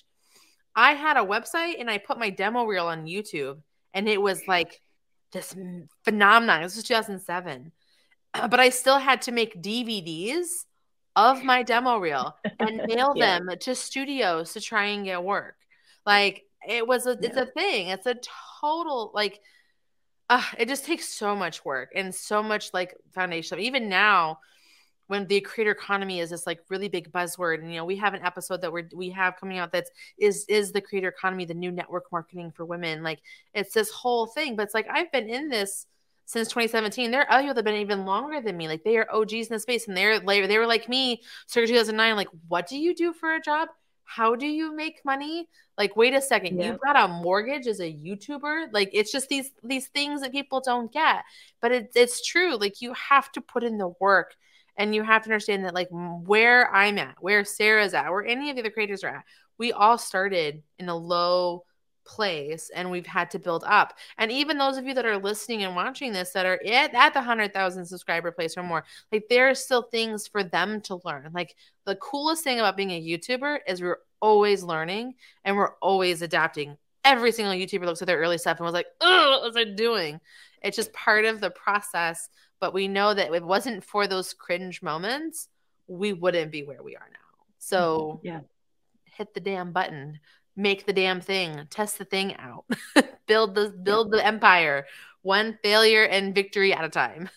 I had a website and I put my demo reel on YouTube, and it was like this phenomenon. This was two thousand seven. But I still had to make D V Ds of my demo reel and mail yeah. them to studios to try and get work. Like, it was a, yeah. it's a thing. It's a total, like, uh, it just takes so much work and so much like foundation. Even now, when the creator economy is this like really big buzzword, and you know, we have an episode that we're we have coming out that's is is the creator economy the new network marketing for women? Like, it's this whole thing. But it's like, I've been in this since twenty seventeen. There are other people that have been even longer than me. Like, they are O Gs in the space, and they're like, they were like me, circa two thousand nine. Like, what do you do for a job? How do you make money? Like, wait a second, yeah. you've got a mortgage as a YouTuber? Like, it's just these these things that people don't get. But it's it's true. Like, you have to put in the work, and you have to understand that, like, where I'm at, where Sarah's at, where any of the other creators are at, we all started in a low place, and we've had to build up. And even those of you that are listening and watching this that are at, at the one hundred thousand subscriber place or more, like, there are still things for them to learn. Like, the coolest thing about being a YouTuber is we're always learning and we're always adapting. Every single YouTuber looks at their early stuff and was like, oh, what was I doing? It's just part of the process. But we know that if it wasn't for those cringe moments, we wouldn't be where we are now. So yeah, hit the damn button, make the damn thing, test the thing out, build the build the empire, one failure and victory at a time.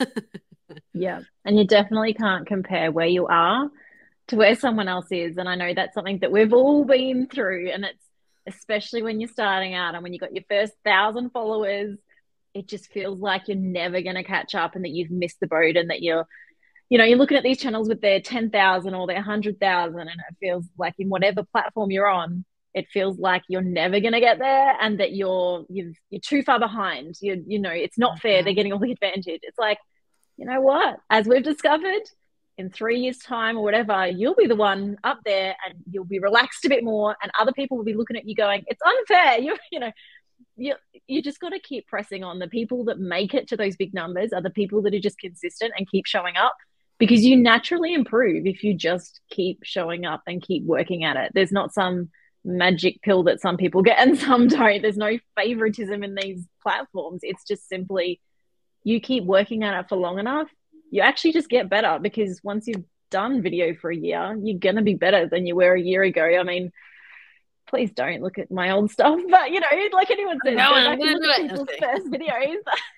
Yeah, and you definitely can't compare where you are to where someone else is. And I know that's something that we've all been through, and it's especially when you're starting out and when you got your first thousand followers, it just feels like you're never going to catch up, and that you've missed the boat, and that you're, you know, you're looking at these channels with their ten thousand or their one hundred thousand, and it feels like in whatever platform you're on, it feels like you're never going to get there, and that you're, you've, you're too far behind. You you know, it's not fair. They're getting all the advantage. It's like, you know what? As we've discovered, in three years' time or whatever, you'll be the one up there, and you'll be relaxed a bit more, and other people will be looking at you going, it's unfair. You you know, you you just got to keep pressing on. The people that make it to those big numbers are the people that are just consistent and keep showing up, because you naturally improve if you just keep showing up and keep working at it. There's not some magic pill that some people get and some don't. There's no favoritism in these platforms. It's just simply, you keep working at it for long enough, you actually just get better, because once you've done video for a year, you're going to be better than you were a year ago. I mean, please don't look at my old stuff, but you know, like anyone says, no, I can look at people's first videos.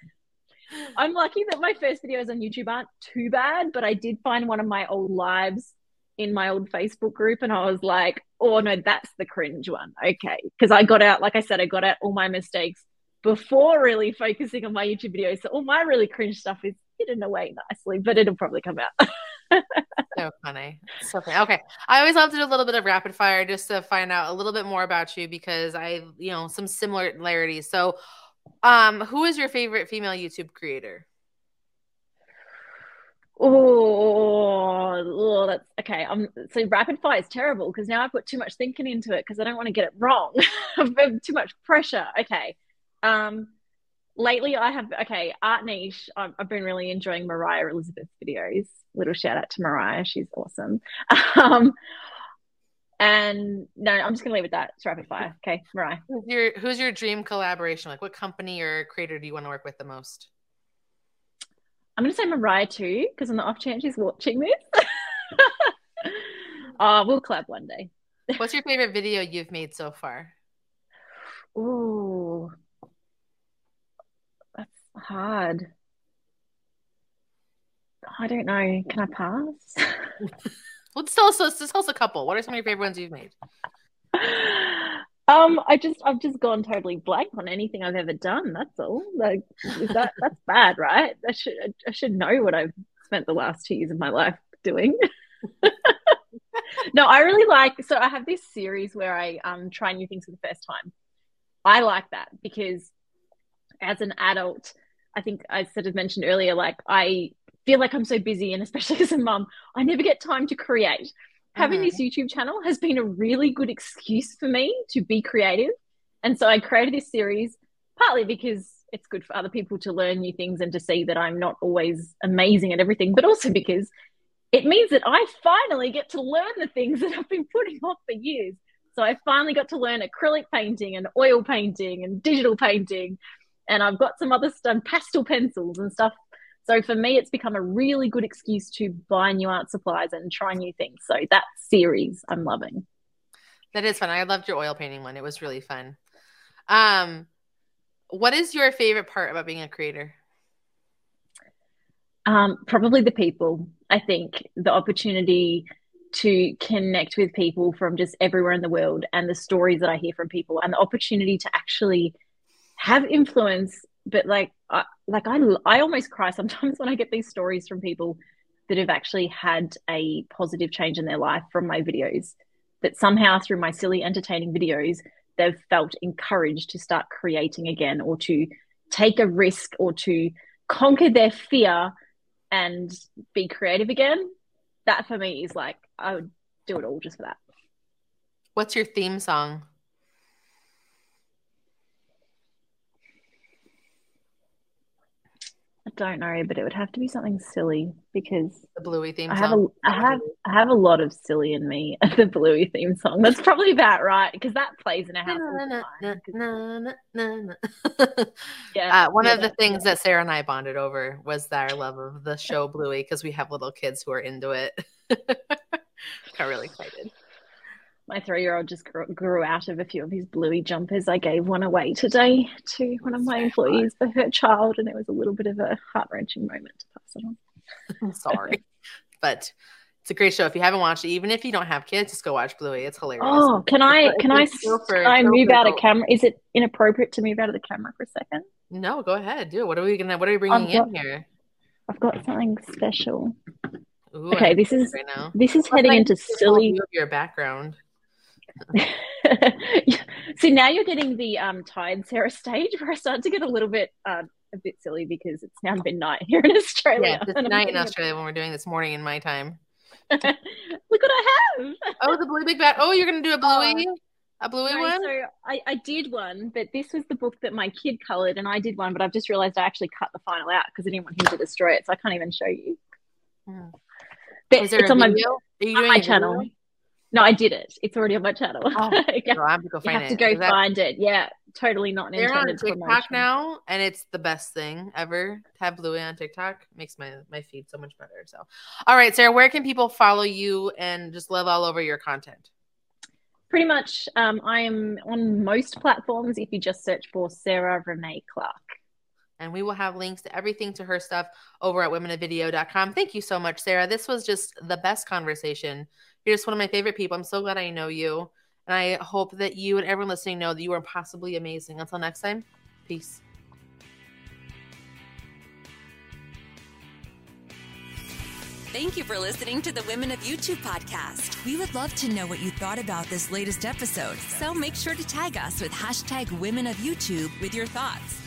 I'm lucky that my first videos on YouTube aren't too bad, but I did find one of my old lives in my old Facebook group, and I was like, oh no, that's the cringe one. Okay. Because I got out, like I said, I got out all my mistakes before really focusing on my YouTube videos. So all my really cringe stuff is hidden away nicely, but it'll probably come out. So funny. So funny. Okay. I always love to do a little bit of rapid fire just to find out a little bit more about you, because I, you know, some similarities. So um, who is your favorite female YouTube creator? Oh, oh, that's okay. Um, so rapid fire is terrible, because now I've put too much thinking into it, because I don't want to get it wrong. I've got too much pressure. Okay. Um, lately I have, okay, art niche. I've, I've been really enjoying Mariah Elizabeth's videos. Little shout out to Mariah. She's awesome. Um, and no, I'm just going to leave it at that. It's rapid fire. Okay, Mariah. Who's your, who's your dream collaboration? Like, what company or creator do you want to work with the most? I'm going to say Mariah too, because on the off chance she's watching this. Oh, we'll collab one day. What's your favorite video you've made so far? Ooh, that's hard. I don't know. Can I pass? Let's tell us, let's tell us a couple. What are some of your favorite ones you've made? Um, I just I've just gone totally blank on anything I've ever done. That's all. Like, is that that's bad, right? I should I should know what I've spent the last two years of my life doing. No, I really like. So I have this series where I um try new things for the first time. I like that because as an adult, I think I sort of mentioned earlier, like I feel like I'm so busy, and especially as a mum, I never get time to create. Having mm-hmm. this YouTube channel has been a really good excuse for me to be creative. And so I created this series partly because it's good for other people to learn new things and to see that I'm not always amazing at everything, but also because it means that I finally get to learn the things that I've been putting off for years. So I finally got to learn acrylic painting and oil painting and digital painting. And I've got some other stuff, pastel pencils and stuff. So for me, it's become a really good excuse to buy new art supplies and try new things. So that series I'm loving. That is fun. I loved your oil painting one. It was really fun. Um, what is your favorite part about being a creator? Um, probably the people. I think the opportunity to connect with people from just everywhere in the world and the stories that I hear from people and the opportunity to actually have influence. But like, I, like I, I almost cry sometimes when I get these stories from people that have actually had a positive change in their life from my videos, that somehow through my silly, entertaining videos, they've felt encouraged to start creating again or to take a risk or to conquer their fear and be creative again. That for me is like, I would do it all just for that. What's your theme song? I don't know, but it would have to be something silly because the Bluey theme I have song. A, I have I have a lot of silly in me. The Bluey theme song. That's probably about right because that plays in a house all the time. Yeah, uh, one yeah, of the things yeah. that Sarah and I bonded over was our love of the show Bluey because we have little kids who are into it. Got really excited. My three-year-old just grew, grew out of a few of his Bluey jumpers. I gave one away today to one of my employees for her child, and it was a little bit of a heart-wrenching moment to pass it on. I'm sorry. But it's a great show. If you haven't watched it, even if you don't have kids, just go watch Bluey. It's hilarious. Oh, can I can I, for, can I move out of camera? Is it inappropriate to move out of the camera for a second? No, go ahead. Do it. What are we gonna? What are we bringing got, in here? I've got something special. Ooh, okay, this is right now. This is heading into silly. Of your background. So now you're getting the um tired Sarah stage where I started to get a little bit uh, a bit silly because it's now been night here in Australia. Yeah, it's night in Australia when we're doing this morning in my time. Look what I have. Oh, the Bluey Big Bad. Oh, you're gonna do a Bluey, uh, a Bluey no, one. So I, I did one, but this was the book that my kid colored, and I did one, but I've just realized I actually cut the final out because I didn't want him to destroy it, so I can't even show you. Hmm. But Is there it's a on my, video? Are you on doing my a channel. Video? No, I did it. It's already on my channel. Oh, you girl, I have to go find you have it. to go that... find it. Yeah, totally not an They're intended on TikTok promotion. now, and it's the best thing ever to have Bluey on TikTok. It makes my my feed so much better. So, all right, Sarah, where can people follow you and just live all over your content? Pretty much, um, I am on most platforms. If you just search for Sarah Renee Clark. And we will have links to everything to her stuff over at women of video dot com. Thank you so much, Sarah. This was just the best conversation. You're just one of my favorite people. I'm so glad I know you. And I hope that you and everyone listening know that you are possibly amazing. Until next time, peace. Thank you for listening to the Women of YouTube podcast. We would love to know what you thought about this latest episode. So make sure to tag us with hashtag Women of YouTube with your thoughts.